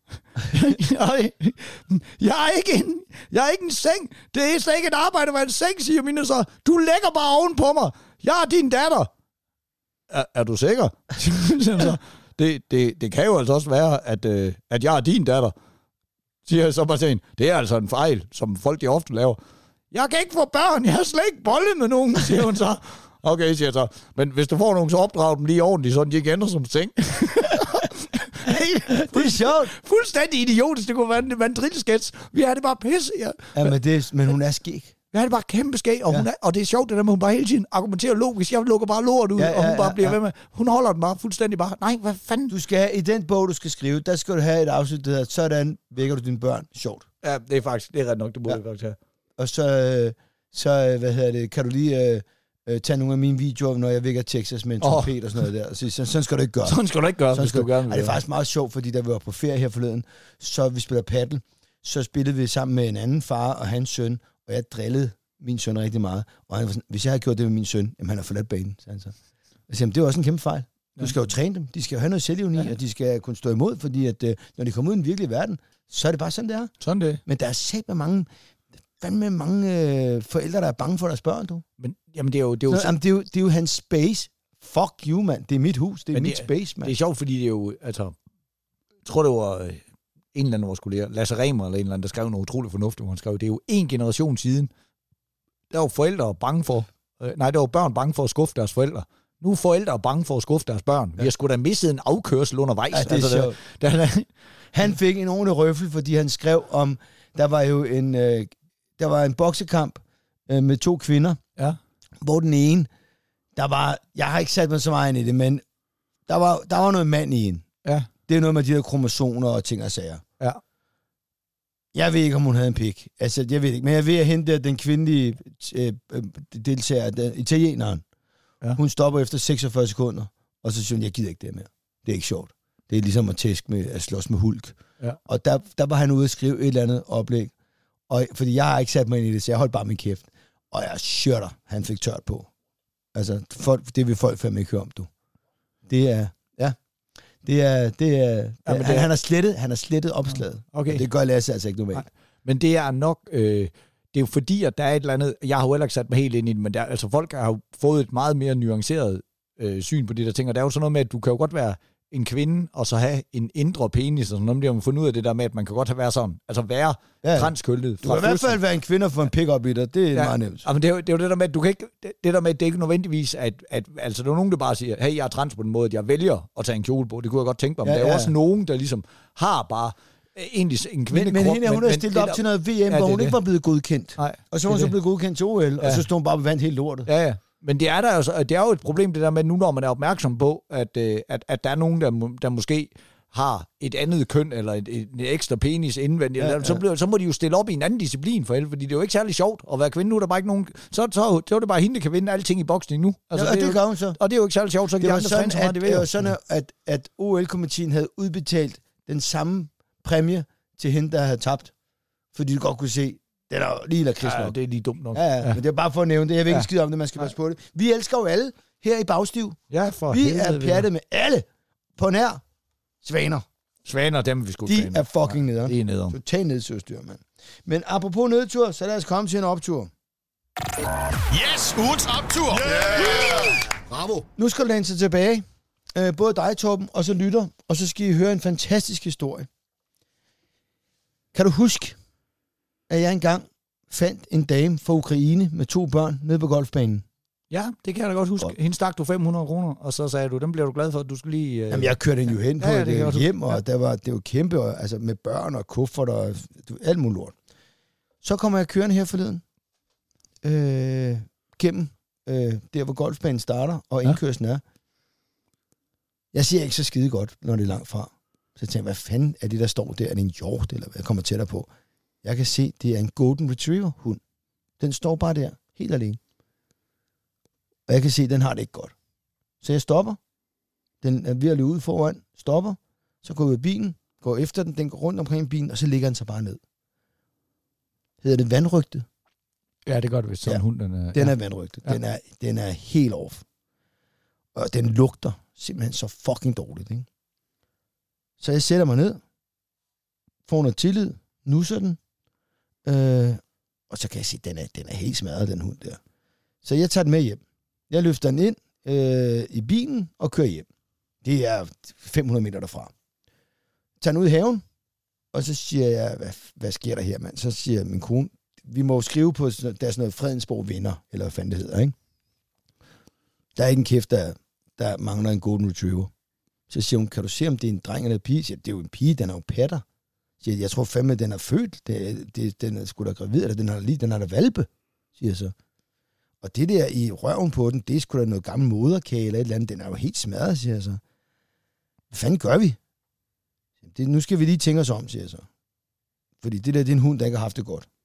Speaker 3: jeg, jeg, er ikke en, jeg er ikke en seng. Det er slet ikke et arbejde at være en seng, siger Mina så. Du lægger bare oven på mig. Jeg er din datter. Er, er du sikker? så, det, det, det kan jo altså også være, at, øh, at jeg er din datter. Siger jeg så bare til hende. Det er altså en fejl, som folk de ofte laver. Jeg kan ikke få børn. Jeg har slet ikke bollet med nogen, siger hun så. Okay, siger jeg så. Men hvis du får nogen, så opdrag dem lige ordentligt, så de ikke ender som seng.
Speaker 2: Det er sjovt.
Speaker 3: Fuldstændig idiotisk. Det kunne være en, være en drillskets. Vi er det bare pisse. Ja.
Speaker 2: Ja, men, det, men hun er skæg.
Speaker 3: Jeg har det bare kæmpe skæg, og,
Speaker 2: Ja.
Speaker 3: hun er, og det er sjovt, det der med, hun bare hele tiden argumenterer logisk. Jeg lukker bare lort ud,
Speaker 2: Ja,
Speaker 3: ja,
Speaker 2: ja,
Speaker 3: og hun bare
Speaker 2: ja,
Speaker 3: bliver
Speaker 2: ja.
Speaker 3: ved med. Hun holder den bare fuldstændig bare. Nej, hvad fanden?
Speaker 2: Du skal have, i den bog, du skal skrive, der skal du have et afsnit, der hedder, sådan vækker du dine børn. Sjovt.
Speaker 3: Ja, det er faktisk, det er ret nok, det må
Speaker 2: Ja.
Speaker 3: jeg faktisk have.
Speaker 2: Og så, øh, så øh, hvad hedder det, kan du lige øh, øh, tage nogle af mine videoer, når jeg vækker Texas med en
Speaker 3: Åh.
Speaker 2: trompet og sådan noget der, og sige, sådan, sådan skal du ikke gøre.
Speaker 3: Sådan skal du ikke gøre,
Speaker 2: Sådan
Speaker 3: hvis
Speaker 2: skal
Speaker 3: du gerne
Speaker 2: Ej,
Speaker 3: vil.
Speaker 2: det er faktisk meget sjovt, fordi da vi var på ferie her forleden, så vi spiller paddle, så spillede vi sammen med en anden far og hans søn, og jeg drillede min søn rigtig meget. Og han var sådan, hvis jeg havde gjort det med min søn, jamen han har forladt banen, sagde han så. Jeg siger, det er også en kæmpe fejl. Du skal jo træne dem. De skal jo have noget selvivni, ja. Og de skal kunne stå imod, fordi at, øh, når de kommer ud i den virkelige verden, så er det bare sådan, det er.
Speaker 3: Sådan det.
Speaker 2: Men der er sæt med mange, fandme mange øh, forældre, der er bange for deres børn, du.
Speaker 3: Men jamen, det er jo... Det er jo,
Speaker 2: Så, jamen, det, er jo det er jo hans space. Fuck you, mand. Det er mit hus. Det er
Speaker 3: Men
Speaker 2: mit
Speaker 3: det-
Speaker 2: space, mand.
Speaker 3: det er sjovt, fordi det er jo... Altså, jeg tror, det var øh, en eller anden af vores kolleger, Lasse Remer eller en eller anden, der skrev noget utroligt fornuftigt, hvor han skrev, det er jo en generation siden, der var forældre bange for... Øh, nej, der var børn bange for at skuffe deres forældre. Nu er forældre bange for at skuffe deres børn. Ja. Vi har sgu da misset en afkørsel undervejs.
Speaker 2: Ja, det er
Speaker 3: altså,
Speaker 2: sjovt.
Speaker 3: der, der,
Speaker 2: Han fik en ordentlig røffel, fordi han skrev om, der var jo en, øh, der var en boksekamp øh, med to kvinder,
Speaker 3: ja.
Speaker 2: hvor den ene, der var, jeg har ikke sat mig så meget ind i det, men der var, der var noget mand i en.
Speaker 3: Ja.
Speaker 2: Det er noget med de der kromosomer og ting og sager.
Speaker 3: Ja.
Speaker 2: Jeg ved ikke, om hun havde en pik. Altså, jeg ved ikke. Men jeg ved at hente den kvindelige øh, øh, deltager, den, italieneren.
Speaker 3: Ja.
Speaker 2: Hun stopper efter seksogfyrre sekunder, og så siger hun, jeg gider ikke det mere. Det er ikke sjovt. Det er ligesom at tæske med at slås med Hulk.
Speaker 3: Ja.
Speaker 2: Og der, der var han ude at skrive et eller andet oplæg. Og, fordi jeg har ikke sat mig ind i det, så jeg holdt bare min kæft. Og jeg shirter, han fik tørt på. Altså, folk, det vil folk fandme ikke høre om, du. Det er, ja. Det er, det er, ja,
Speaker 3: men det
Speaker 2: han,
Speaker 3: er-
Speaker 2: han har slettet, han har slettet opslaget.
Speaker 3: Okay.
Speaker 2: Det gør Lasse altså ikke normalt.
Speaker 3: Nej. Men det er nok... Øh, det er jo fordi, at der er et eller andet... Jeg har jo heller ikke sat mig helt ind i det, men der, altså, folk har jo fået et meget mere nuanceret øh, syn på det, der tænker. Der er jo sådan noget med, at du kan jo godt være en kvinde, og så have en indre penis, og sådan noget. Det har man fundet ud af det der med, at man kan godt have været sådan. Altså være
Speaker 2: Ja.
Speaker 3: ja. transkønnet.
Speaker 2: Du kan i hvert fald være en kvinde og få en pick-up i dig. Det er ja. meget nemt.
Speaker 3: Ja, men det er, jo, det er jo det der med, at du kan ikke... Det, det der med, at det er ikke nødvendigvis, at, at... Altså, der er nogen, der bare siger, hey, jeg er trans på den måde, at jeg vælger at tage en kjole på. Det kunne jeg godt tænke mig. Men
Speaker 2: Ja,
Speaker 3: ja, der er jo
Speaker 2: ja.
Speaker 3: også nogen, der ligesom har bare øh, egentlig en kvindekrop.
Speaker 2: Men, men hende, hun er stillet
Speaker 3: det
Speaker 2: op
Speaker 3: der-
Speaker 2: til noget V M,
Speaker 3: Ja,
Speaker 2: hvor
Speaker 3: det
Speaker 2: hun
Speaker 3: er
Speaker 2: ikke
Speaker 3: det.
Speaker 2: var blevet godkendt.
Speaker 3: Nej,
Speaker 2: Og så
Speaker 3: det
Speaker 2: var
Speaker 3: er
Speaker 2: hun så
Speaker 3: det.
Speaker 2: blevet godkendt til O L, og
Speaker 3: Ja.
Speaker 2: så stod hun bare og vandt helt lortet.
Speaker 3: Ja, ja. Men det er, der jo, så- det er jo et problem, det der med nu, når man er opmærksom på, at, øh, at, at der er nogen, der, må- der måske har et andet køn, eller et, et, et ekstra penis indvendigt,
Speaker 2: Ja,
Speaker 3: ja,
Speaker 2: ja.
Speaker 3: så, bliver, så må de jo stille op i en anden disciplin for helvede, fordi det er jo ikke særlig sjovt at være kvinde nu, er der bare ikke nogen... Så, så, så er det bare hende, der kan vinde alting i boksning nu.
Speaker 2: Altså, ja, og
Speaker 3: er
Speaker 2: det
Speaker 3: jo,
Speaker 2: gør hun så.
Speaker 3: og det er jo ikke særlig sjovt, så kan
Speaker 2: Det
Speaker 3: de
Speaker 2: var
Speaker 3: andre
Speaker 2: sådan,
Speaker 3: træne så meget,
Speaker 2: at,
Speaker 3: de
Speaker 2: det
Speaker 3: vil.
Speaker 2: var sådan at, at O L-komiteen havde udbetalt den samme præmie til hende, der havde tabt. Fordi du godt kunne se, den er jo lige lakrids
Speaker 3: Ja,
Speaker 2: nok.
Speaker 3: det er lige dumt nok.
Speaker 2: Ja, ja, men det er bare for at nævne det. Jeg vil ikke
Speaker 3: Ja.
Speaker 2: skide om det, man skal passe på det. Vi elsker jo alle her i Bagstiv.
Speaker 3: Ja, for
Speaker 2: Vi
Speaker 3: helvede,
Speaker 2: er
Speaker 3: venner.
Speaker 2: pjattet med alle på nær svaner.
Speaker 3: Svaner, dem vil vi sgu
Speaker 2: De
Speaker 3: træne.
Speaker 2: er fucking nederen.
Speaker 3: Det er nederen.
Speaker 2: Total nedsøstyr, mand. Men apropos nedtur, så lad os komme til en optur.
Speaker 4: Yes, ugens optur. Yeah! Bravo.
Speaker 2: Nu skal du læne sig tilbage. Øh, både dig, Torben, og så lytter. Og så skal I høre en fantastisk historie. Kan du huske, at jeg engang fandt en dame fra Ukraine med to børn nede på golfbanen?
Speaker 3: Ja, det kan jeg da godt huske.
Speaker 2: Godt.
Speaker 3: Hende stak du fem hundrede kroner, og så sagde du, dem bliver du glad for, at du skal lige... Øh...
Speaker 2: Jamen, jeg kørte hende jo hen på
Speaker 3: Ja, ja,
Speaker 2: ja,
Speaker 3: det kan jeg
Speaker 2: et
Speaker 3: også-
Speaker 2: hjem, og
Speaker 3: ja.
Speaker 2: der var, det var kæmpe, og, altså med børn og kuffert og du, alt muligt lort. Så kommer jeg kørende her forleden, øh, gennem øh, der, hvor golfbanen starter, og
Speaker 3: Ja.
Speaker 2: indkørslen er. Jeg ser ikke så skide godt, når det er langt fra. Så jeg tænker, hvad fanden er det, der står der? Er det en hjort, eller hvad? Jeg kommer tættere på. Jeg kan se, det er en Golden Retriever-hund. Den står bare der, helt alene. Og jeg kan se, at den har det ikke godt. Så jeg stopper. Den er ved at løbe ud foran, stopper, så går jeg ud af bilen, går efter den, den går rundt omkring bilen, og så ligger den sig bare ned. Hedder det vandrygte?
Speaker 3: Ja, det gør det, hvis sådan
Speaker 2: Ja.
Speaker 3: en hund, den er...
Speaker 2: Den
Speaker 3: ja.
Speaker 2: er vandrygte.
Speaker 3: Ja.
Speaker 2: Den, er, den er helt off. Og den lugter simpelthen så fucking dårligt, ikke? Så jeg sætter mig ned, får noget tillid, nusser den, øh, og så kan jeg se, at den er, den er helt smadret, den hund der. Så jeg tager den med hjem. Jeg løfter den ind øh, i bilen og kører hjem. Det er fem hundrede meter derfra. Tager den ud i haven, og så siger jeg, hvad, hvad sker der her, mand? Så siger min kone, vi må jo skrive på, der er sådan noget Fredensborg vinder, eller hvad fanden det hedder, ikke? Der er ikke en kæft, der, der mangler en Golden Retriever. Så siger hun, kan du se, om det er en dreng eller en pige? Jeg siger, det er jo en pige, den er jo patter. Jeg siger, jeg tror fandme, den er født. Det, det, den er sgu da gravid, eller den har lige, den har da valpe. siger jeg så. Og det der i røven på den, det er sgu da noget gammel moderkage eller et eller andet. Den er jo helt smadret, siger jeg så. Hvad fanden gør vi? Det, nu skal vi lige tænke os om, siger jeg så. Fordi det der, det er en hund, der ikke har haft det godt.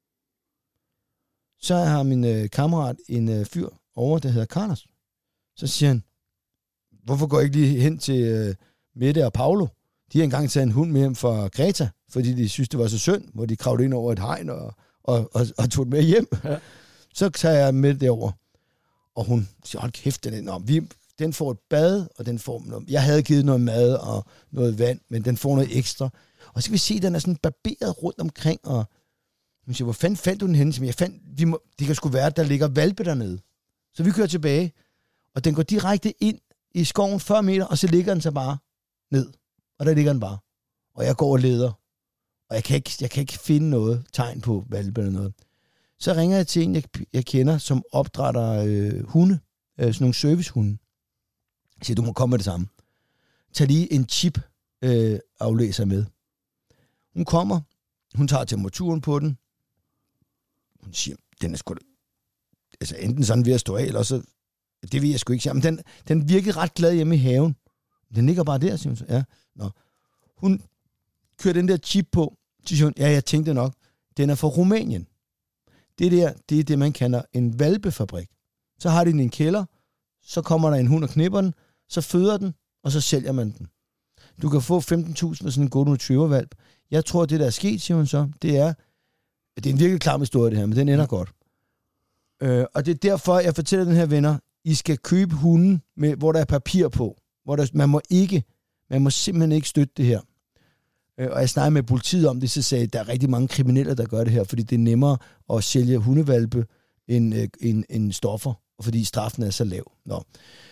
Speaker 2: Så har min øh, kammerat en øh, fyr over, der hedder Carlos. Så siger han, hvorfor går jeg ikke lige hen til øh, Mette og Paolo? De har engang taget en hund med hjem fra Greta, fordi de synes, det var så synd, hvor de kravlede ind over et hegn og, og, og, og tog det med hjem. Ja. Så tager jeg med derover, og hun siger, hold kæft, den, er, vi, den får et bad, og den får noget, jeg havde givet noget mad og noget vand, men den får noget ekstra. Og så kan vi se, at den er sådan barberet rundt omkring, og hun siger, hvor fanden fandt du den henne? Jeg fandt, vi må, det kan sgu være, at der ligger valpe dernede. Så vi kører tilbage, og den går direkte ind i skoven fyrre meter, og så ligger den så bare ned. Og der ligger den bare. Og jeg går og leder, og jeg kan ikke, jeg kan ikke finde noget tegn på valpe eller noget. Så ringer jeg til en, jeg, jeg kender, som opdrætter øh, hunde, øh, sådan nogle servicehunde. Jeg siger, du må komme med det samme. Tag lige en chip øh, aflæser med. Hun kommer, hun tager temperaturen på den. Hun siger, den er sgu da, altså enten sådan ved at stå af, eller så, det vil jeg sgu ikke sige, men den, den virkede ret glad hjemme i haven. Den ligger bare der, siger hun så. Ja, nå. Hun kører den der chip på, så siger hun, ja, jeg tænkte nok, den er fra Rumænien. Det der, det er det, man kalder en hvalpefabrik. Så har de den i en kælder, så kommer der en hund og knipper den, så føder den, og så sælger man den. Du kan få femten tusind for sådan en golden retriever-valp. Jeg tror, det der er sket, siger hun så, det er, det er en virkelig klam historie det her, men den ender godt. Øh, og det er derfor, jeg fortæller den her venner, I skal købe hunden, med, hvor der er papir på. Hvor der, man må ikke, man må simpelthen ikke støtte det her. Øh, og jeg snakkede med politiet om det, så sagde at der er rigtig mange kriminelle, der gør det her, fordi det er nemmere at sælge hundevalpe end, øh, end, end stoffer, og fordi straffen er så lav. Nå.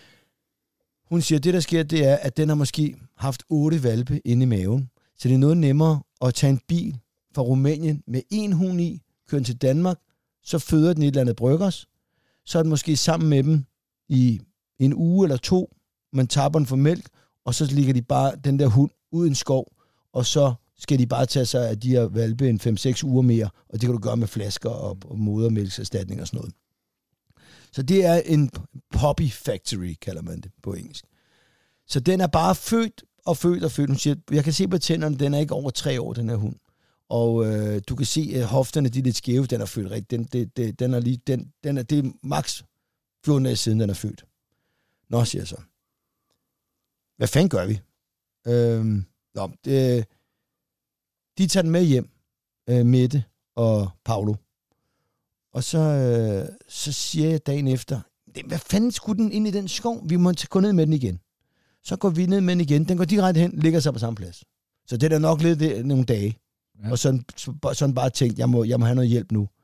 Speaker 2: Hun siger, at det der sker, det er, at den har måske haft otte valpe inde i maven. Så det er noget nemmere at tage en bil fra Rumænien med en hund i, køre til Danmark, så føder den et eller andet bryggers, så er den måske sammen med dem i en uge eller to, man tapper den for mælk, og så ligger de bare den der hund ud i en skov, og så skal de bare tage sig af de her valpe en fem seks uger mere, og det kan du gøre med flasker og, og modermælkserstatning og sådan noget. Så det er en poppy factory, kalder man det på engelsk. Så den er bare født og født og født. Hun siger, jeg kan se på tænderne, den er ikke over tre år, den her hund. Og øh, du kan se, at hofterne de er lidt skæve, den er født rigtigt. Den, det, det, den er lige, den, den er, det er maks fjorten dage siden, den er født. Nå, siger jeg så. Hvad fanden gør vi? Øhm, nå, det, de tager den med hjem, øh, Mette og Paolo. Og så, øh, så siger jeg dagen efter, hvad fanden skulle den ind i den skov? Vi må gå ned med den igen. Så går vi ned med den igen. Den går direkte hen, ligger sig på samme plads. Så det er da nok lidt det, nogle dage. Ja. Og sådan, sådan bare tænkt, jeg må, jeg må have noget hjælp nu.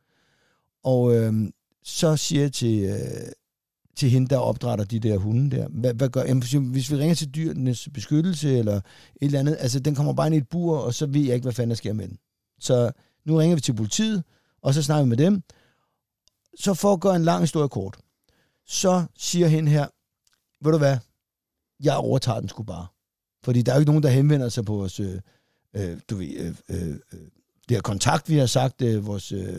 Speaker 2: Og øh, så siger jeg til, øh, til hende, der opdrætter de der hunde der, hvad, hvad gør, jamen, hvis vi ringer til dyrenes beskyttelse eller et eller andet, altså den kommer bare ind i et bur, og så ved jeg ikke, hvad fanden der sker med den. Så nu ringer vi til politiet, og så snakker vi med dem. Så for at gøre en lang historie kort, så siger hende her, ved du hvad, jeg overtager den sgu bare. Fordi der er jo ikke nogen, der henvender sig på vores, øh, øh, du ved, øh, øh, det her kontakt, vi har sagt, øh, vores, øh,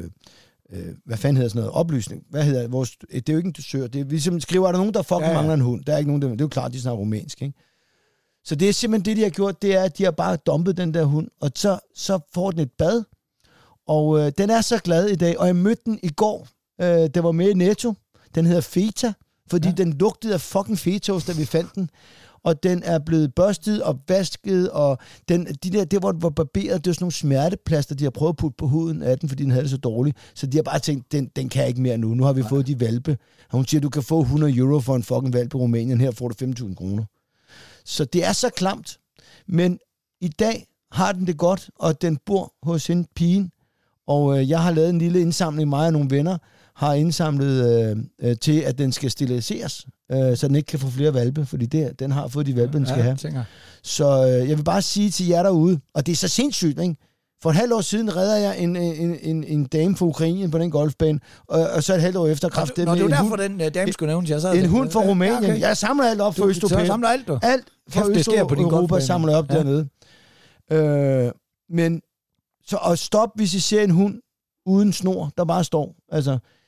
Speaker 2: øh, hvad fanden hedder sådan noget, oplysning, hvad hedder vores, det er jo ikke en dusør, det er, vi simpelthen skriver, er der nogen, der fucking ja, ja. mangler en hund? Der er ikke nogen, der, det er jo klart, de snakker rumænsk, ikke? Så det er simpelthen det, de har gjort, det er, at de har bare dumpet den der hund, og så, så får den et bad, og øh, den er så glad i dag, og jeg mødte den i går, øh, det var med i Netto, den hedder Feta, fordi ja. den lugtede af fucking fetaost, da vi fandt den. Og den er blevet børstet og vasket, og den, de der, det var, var barberet, det var sådan nogle smerteplaster, de har prøvet at putte på huden af den, fordi den havde det så dårligt. Så de har bare tænkt, den, den kan ikke mere nu. Nu har vi Nej. fået de valpe. Og hun siger, du kan få hundrede euro for en fucking valp i Rumænien. Her får du fem tusind kroner. Så det er så klamt. Men i dag har den det godt, og den bor hos en pigen. Og øh, jeg har lavet en lille indsamling, mig og nogle venner har indsamlet øh, øh, til, at den skal steriliseres, øh, så den ikke kan få flere valpe, fordi det, den har fået de valpe, den skal ja, have. Tænker. Så øh, jeg vil bare sige til jer derude, og det er så sindssygt, ikke? For et halvt år siden redder jeg en, en, en, en dame fra Ukraine på den golfbane, og, og så et halvt år efter kraft det med
Speaker 3: det
Speaker 2: en
Speaker 3: derfor,
Speaker 2: hund.
Speaker 3: den uh, dame skulle nævne, jeg så
Speaker 2: en hund fra Rumænien. Ja, okay. Jeg samler alt op for Østeuropa.
Speaker 3: Du samler alt, du?
Speaker 2: Alt fra Østeuropa samler jeg op ja. dernede. Øh, men, så og stop, hvis I ser en hund uden snor, der bare står. Altså,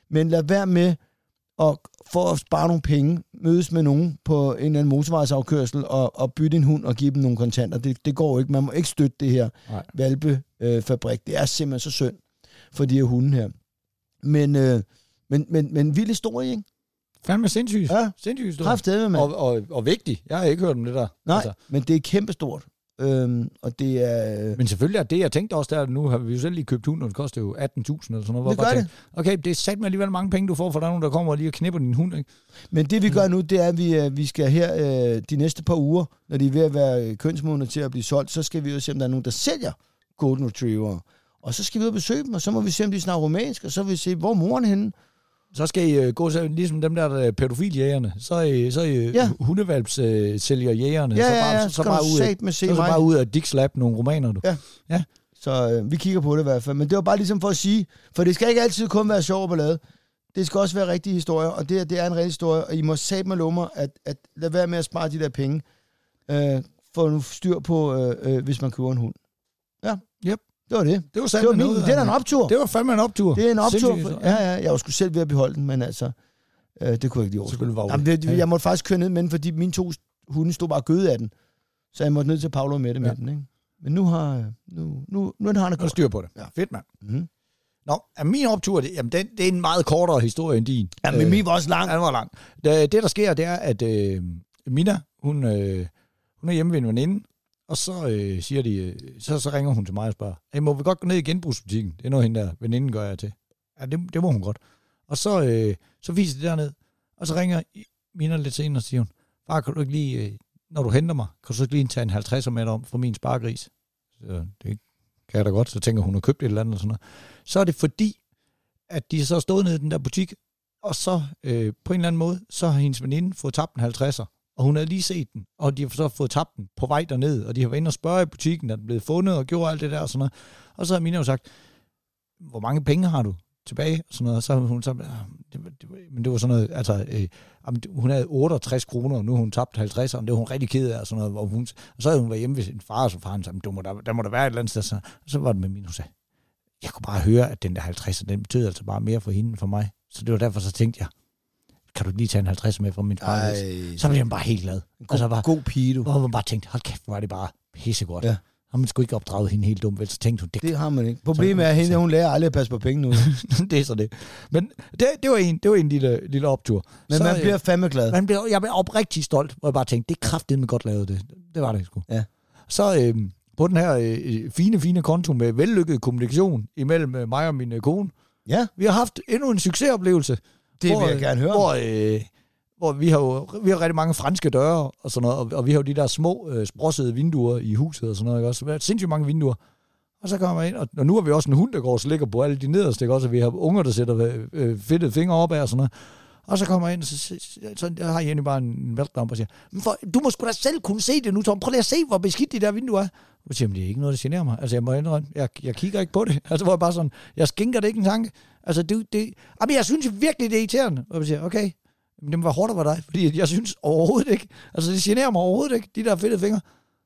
Speaker 2: Men lad være med, at, for at spare nogle penge, mødes med nogen på en eller anden motorvejsafkørsel og, og bytte en hund og give dem nogle kontanter. Det, det går ikke. Man må ikke støtte det her valpefabrik. Øh, det er simpelthen så synd for de her hunde her. Men, øh, men, men, men vild historie, ikke?
Speaker 3: Fandme sindssygt.
Speaker 2: Ja.
Speaker 3: Sindssygt historie.
Speaker 2: Kraftedeme, mand.
Speaker 3: Og, og, og vigtig. Jeg har ikke hørt om det der.
Speaker 2: Nej, altså. Men det er kæmpestort. Øhm, og det er... Øh...
Speaker 3: Men selvfølgelig er det, jeg tænkte også der, nu har vi jo selv lige købt hund, og det koster jo atten tusind eller sådan noget.
Speaker 2: Det gør
Speaker 3: tænkte, okay, det er sat med alligevel mange penge, du får, for der er nogen, der kommer og lige og knipper din hund, ikke?
Speaker 2: Men det vi gør nu, det er, at vi, vi skal her øh, de næste par uger, når de er ved at være kønsmodne til at blive solgt, så skal vi jo se, om der er nogen, der sælger Golden Retriever. Og så skal vi ud og besøge dem, og så må vi se, om de snakker romansk, og så vil vi se, hvor er moren henne.
Speaker 3: Så skal I uh, gå så, ligesom dem der, der pædofiljægerne, så er I, så er I
Speaker 2: ja.
Speaker 3: hundevalpssælgerjægerne.
Speaker 2: Ja, ja, ja,
Speaker 3: så, så, bare ud, så, så bare ud af Dick Slap nogle romaner, du.
Speaker 2: Ja, ja. Så øh, vi kigger på det i hvert fald. Men det var bare ligesom for at sige, for det skal ikke altid kun være sjov og ballade. Det skal også være rigtige historier, og det, det er en rigtig historie, og I må satme med lummer, at, at lade være med at spare de der penge, øh, for nu styr på, øh, øh, hvis man køber en hund. Ja,
Speaker 3: yep.
Speaker 2: Det var det.
Speaker 3: Det var,
Speaker 2: det var min,
Speaker 3: noget,
Speaker 2: det er en optur.
Speaker 3: Det var fandme en optur.
Speaker 2: Det er en optur. For, ja, ja, jeg var sgu selv ved at beholde den, men altså, øh, det kunne jeg ikke lige overskue. Jamen, det, jeg måtte faktisk køre ned med den, fordi mine to hunde stod bare og gøde af den. Så jeg måtte ned til Paolo med det med ja. den, ikke? Men nu har nu, nu, nu har han godt
Speaker 3: styr på det. Ja. Fedt, mand.
Speaker 2: Mm-hmm.
Speaker 3: Nå, er min optur, det, jamen, det, det er en meget kortere historie end din.
Speaker 2: Ja, men øh, min var også lang.
Speaker 3: Den var lang. Det, det, der sker, det er, at øh, Mina, hun, øh, hun er hjemme ved en veninde, og så øh, siger de, øh, så, så ringer hun til mig og spørger, hey, må vi godt gå ned i genbrugsbutikken? Det er noget, hende der veninden gør jeg til. Ja, det, det må hun godt. Og så, øh, så viser det derned, og så ringer Mina lidt senere og siger hun, far, kan du ikke lige, øh, når du henter mig, kan du så ikke lige tage en halvtredser med dig om fra min sparegris? Så det kan jeg da godt. Så tænker hun, har købt et eller andet og sådan noget. Så er det fordi, at de så stod nede i den der butik, og så øh, på en eller anden måde, så har hendes veninde fået tabt en halvtredser. Og hun havde lige set den, og de har så fået tabt den på vej derned, og de har været inde og spørge i butikken, at den blev fundet og gjort alt det der og sådan noget. Og så har Mina jo sagt, hvor mange penge har du tilbage? Og sådan noget. Så har hun sagt, det, det, men det var sådan noget, altså, øh, hun havde otteogtres kroner, og nu har hun tabt halvtreds, og det var hun rigtig ked af, og sådan noget. Og, hun, og så havde hun været hjemme ved sin far, og så faren sagde, der må der, der må der være et eller andet sted. Så, og så var det med Mina, hun sagde, jeg kunne bare høre, at den der halvtreds, den betød altså bare mere for hende end for mig. Så det var derfor, så tænkte jeg, kan du lige tage en halvtreds med fra min far? Så blev jeg bare helt glad.
Speaker 2: God, altså bare, god pige, du.
Speaker 3: Hvor man bare tænkte, hold kæft, hvor er det bare pissegodt.
Speaker 2: Ja.
Speaker 3: Og man skulle ikke opdrage hende helt dumt, vel? Så tænkte hun, det,
Speaker 2: det har man ikke. Problemet er, at hende, hun lærer aldrig at passe på penge nu.
Speaker 3: Det er så det. Men det, det var en, det var en lille, lille optur.
Speaker 2: Men
Speaker 3: så,
Speaker 2: man bliver fandme glad.
Speaker 3: Man bliver, jeg blev oprigtig stolt, hvor jeg bare tænkte, det er kraftedeme godt lavet det. Det var det sgu.
Speaker 2: Ja.
Speaker 3: Så øh, på den her øh, fine, fine konto med vellykket kommunikation imellem øh, mig og min øh, kone,
Speaker 2: ja.
Speaker 3: Vi har haft endnu en succesoplevelse.
Speaker 2: Det
Speaker 3: hvor,
Speaker 2: vil jeg gerne høre.
Speaker 3: Hvor, øh, hvor vi har jo vi har rigtig mange franske døre og sådan noget, og, og vi har jo de der små øh, sprossede vinduer i huset og sådan noget, ikke også? Vi har sindssygt mange vinduer. Og så kommer man ind, og, og nu har vi også en hund, der går og slikker på alle de nederste, ikke også? Og vi har unger, der sætter øh, fedtede fingre op af og sådan noget. Og så kommer jeg ind, og så, så, så jeg har Jenny bare en væltlampe og siger, men for, du må sgu da selv kunne se det nu, Tom. Prøv lige at se, hvor beskidt de der vinduer er. Og så siger jeg, det er ikke noget, der generer mig. Altså, jeg må indrømme, jeg, jeg kigger ikke på det. Altså, hvor jeg bare sådan, jeg skænker det ikke en tanke. Altså, det, det, jamen, jeg synes virkelig, det er irriterende. Og jeg siger, okay, men det må være hårdt over dig, fordi jeg synes overhovedet ikke, altså, det generer mig overhovedet ikke, de der fedtede fingre.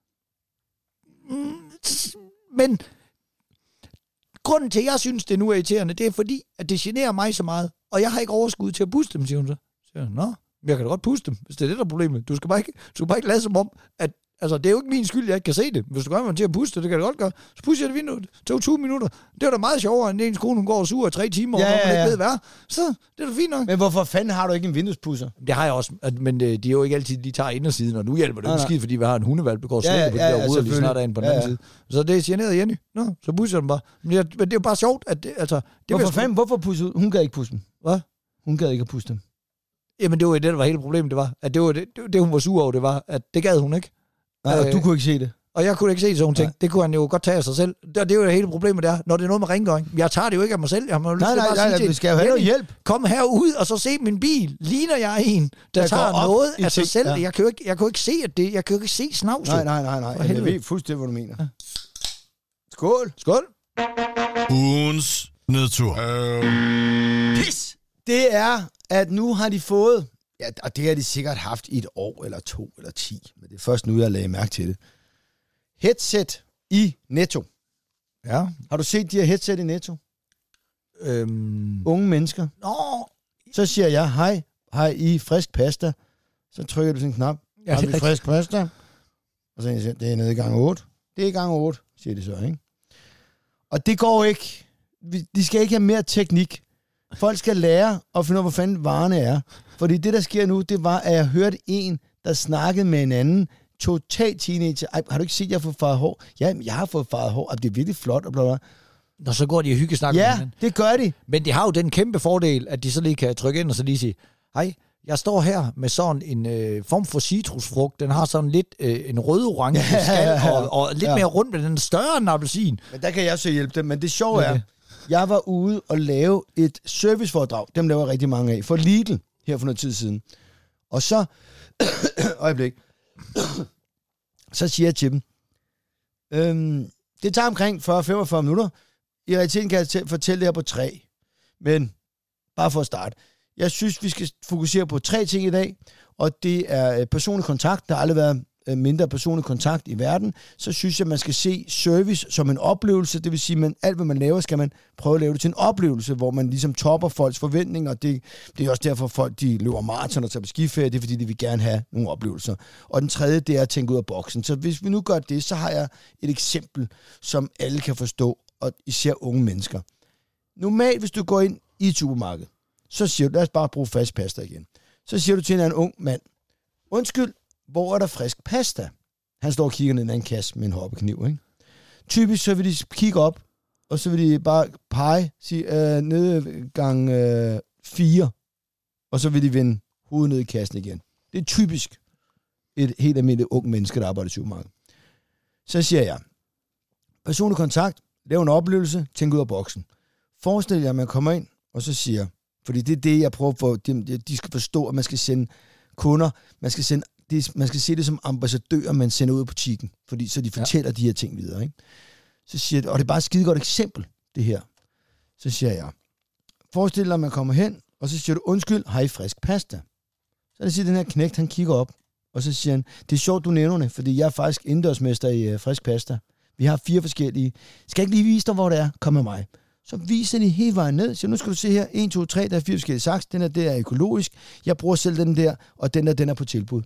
Speaker 3: Men grunden til, at jeg synes, det nu er irriterende, det er fordi, at det generer mig så meget, og jeg har ikke overskud til at puste dem, siger hun så. Så siger jeg, nå, jeg kan da godt puste dem, hvis det er det, der er problemet. Du skal bare ikke, du skal bare ikke lade som om, at altså, det er jo ikke min skyld, jeg ikke kan se det. Hvis du gør mig til at puste, det kan jeg godt gøre. Så puster jeg det vinduet. Det tog tyve minutter. Det var da meget sjovere, end ens kone, hun går og suger tre timer,
Speaker 2: ja,
Speaker 3: og man
Speaker 2: ja, ja.
Speaker 3: ikke ved hvad. Så det er da fint nok.
Speaker 2: Men hvorfor fanden har du ikke en vinduespusser?
Speaker 3: Det har jeg også, men de er jo ikke altid, de tager indersiden, og nu hjælper det jo skid, fordi vi har en hundevalg, der går og slikker
Speaker 2: ja, ja,
Speaker 3: på de
Speaker 2: ja,
Speaker 3: der
Speaker 2: ja,
Speaker 3: ruder, lige snart ind på den
Speaker 2: ja, ja.
Speaker 3: anden side. Så det er generet Jenny. Nå, så pusser jeg dem bare. Men, jeg, men det er jo bare sjovt, at det, altså... Det
Speaker 2: hvorfor fanden, hvorfor pusser hun? Gad ikke pusse dem.
Speaker 3: Hvad?
Speaker 2: Hun gad ikke at pusse dem.
Speaker 3: Jamen, det var jo det, der var hele problemet, det var, at det var det, det, det hun var sur over, det var, at det gad hun ikke.
Speaker 2: Nej, og øh, du kunne ikke se det.
Speaker 3: Og jeg kunne ikke se det, så hun tænkte, det kunne han jo godt tage af sig selv. Det, det er jo det hele problemet der, når det er noget med rengøring. Jeg tager det jo ikke af mig selv. Jeg må
Speaker 2: nej, nej, nej, nej, vi skal jo have noget hjælp.
Speaker 3: Kom herud og så se min bil. Ligner jeg en, der jeg tager noget af sig selv? Ja. Jeg kan jo ikke, jeg kan jo ikke se, at det, jeg kan jo ikke se snavset.
Speaker 2: Nej, nej, nej, nej. Jeg ved fuldstændig, hvad du mener. Ja. Skål.
Speaker 3: Skål.
Speaker 4: Ugens nedtur.
Speaker 2: Øh. Pis! Det er, at nu har de fået, ja, og det har de sikkert haft i et år, eller to, eller ti, men det er først nu, jeg lagde mærke til det. Headset i Netto.
Speaker 3: Ja.
Speaker 2: Har du set de her headset i Netto?
Speaker 3: Øhm...
Speaker 2: Unge mennesker.
Speaker 3: Nå.
Speaker 2: Så siger jeg, hej, hej I frisk pasta. Så trykker du sådan en knap.
Speaker 3: Ja,
Speaker 2: Har
Speaker 3: det
Speaker 2: vi
Speaker 3: er
Speaker 2: frisk pasta? Og så siger jeg, det er nede i gang otte. Det er i gang otte, siger de så, ikke? Og det går ikke. Vi- De skal ikke have mere teknik. Folk skal lære at finde ud af, hvor fanden varerne er. Fordi det, der sker nu, det var, at jeg hørte en, der snakkede med en anden, total teenager. Ej, har du ikke set, at jeg har fået farvet hår? Ja, jeg har fået farvet hår, og det er virkelig flot. Og bla bla.
Speaker 3: Nå, så går de og hyggesnakker med
Speaker 2: Ja,
Speaker 3: hinanden.
Speaker 2: det gør de.
Speaker 3: Men de har jo den kæmpe fordel, at de så lige kan trykke ind og så lige sige, hej, jeg står her med sådan en øh, form for citrusfrugt. Den har sådan lidt øh, en rød-orange
Speaker 2: Ja,
Speaker 3: skal,
Speaker 2: ja, ja.
Speaker 3: og, og lidt
Speaker 2: Ja.
Speaker 3: mere rundt, men den er større end en appelsin.
Speaker 2: Men der kan jeg så hjælpe dem. Men det sjove
Speaker 3: Okay.
Speaker 2: er, jeg var ude og lave et serviceforedrag. Dem laver jeg rigtig mange af. For Lidl, her for noget tid siden. Og så, øjeblik, så siger jeg til dem, øhm, det tager omkring fyrre til femogfyrre minutter. I realiteten kan jeg til- fortælle det her på tre. Men bare for at starte. Jeg synes, vi skal fokusere på tre ting i dag. Og det er øh, personlig kontakt. Der har aldrig været øh, mindre personlig kontakt i verden. Så synes jeg, man skal se service som en oplevelse. Det vil sige, at alt, hvad man laver, skal man prøve at lave det til en oplevelse, hvor man ligesom topper folks forventninger. Det, det er også derfor, folk de løber maraton og tager på skiferie. Det er, fordi de vil gerne have nogle oplevelser. Og den tredje, det er at tænke ud af boksen. Så hvis vi nu gør det, så har jeg et eksempel, som alle kan forstå, og især unge mennesker. Normalt, hvis du går ind i et supermarked, så siger du, lad os bare bruge frisk pasta igen. Så siger du til en anden ung mand, undskyld, hvor er der frisk pasta? Han står og kigger ned i en kasse med en hoppekniv, ikke? Typisk så vil de kigge op, og så vil de bare pege, sige, øh, nede gang øh, fire, og så vil de vende hovedet ned i kassen igen. Det er typisk et helt almindeligt ung menneske, der arbejder i supermarkedet. Så siger jeg, personlig kontakt, lav en oplevelse, tænk ud af boksen. Forestil jer, at man kommer ind, og så siger, fordi det er det, jeg prøver for, de, de skal forstå, at man skal sende kunder, man skal, sende, det, man skal se det som ambassadører, man sender ud af butikken, fordi så de fortæller ja. de her ting videre. Ikke? Så siger jeg, og det er bare et skide godt eksempel, det her. Så siger jeg, forestil dig, at man kommer hen, og så siger du, undskyld, har I frisk pasta? Så det siger den her knægt, han kigger op, og så siger han, det er sjovt, du nævner det, fordi jeg er faktisk indendørsmester i uh, frisk pasta. Vi har fire forskellige. Skal jeg ikke lige vise dig, hvor det er? Kom med mig. Så viser de hele vejen ned. Så nu skal du se her. en, to, tre, der er fire forskellige saks. Den her, der er økologisk. Jeg bruger selv den der, og den der, den er på tilbud.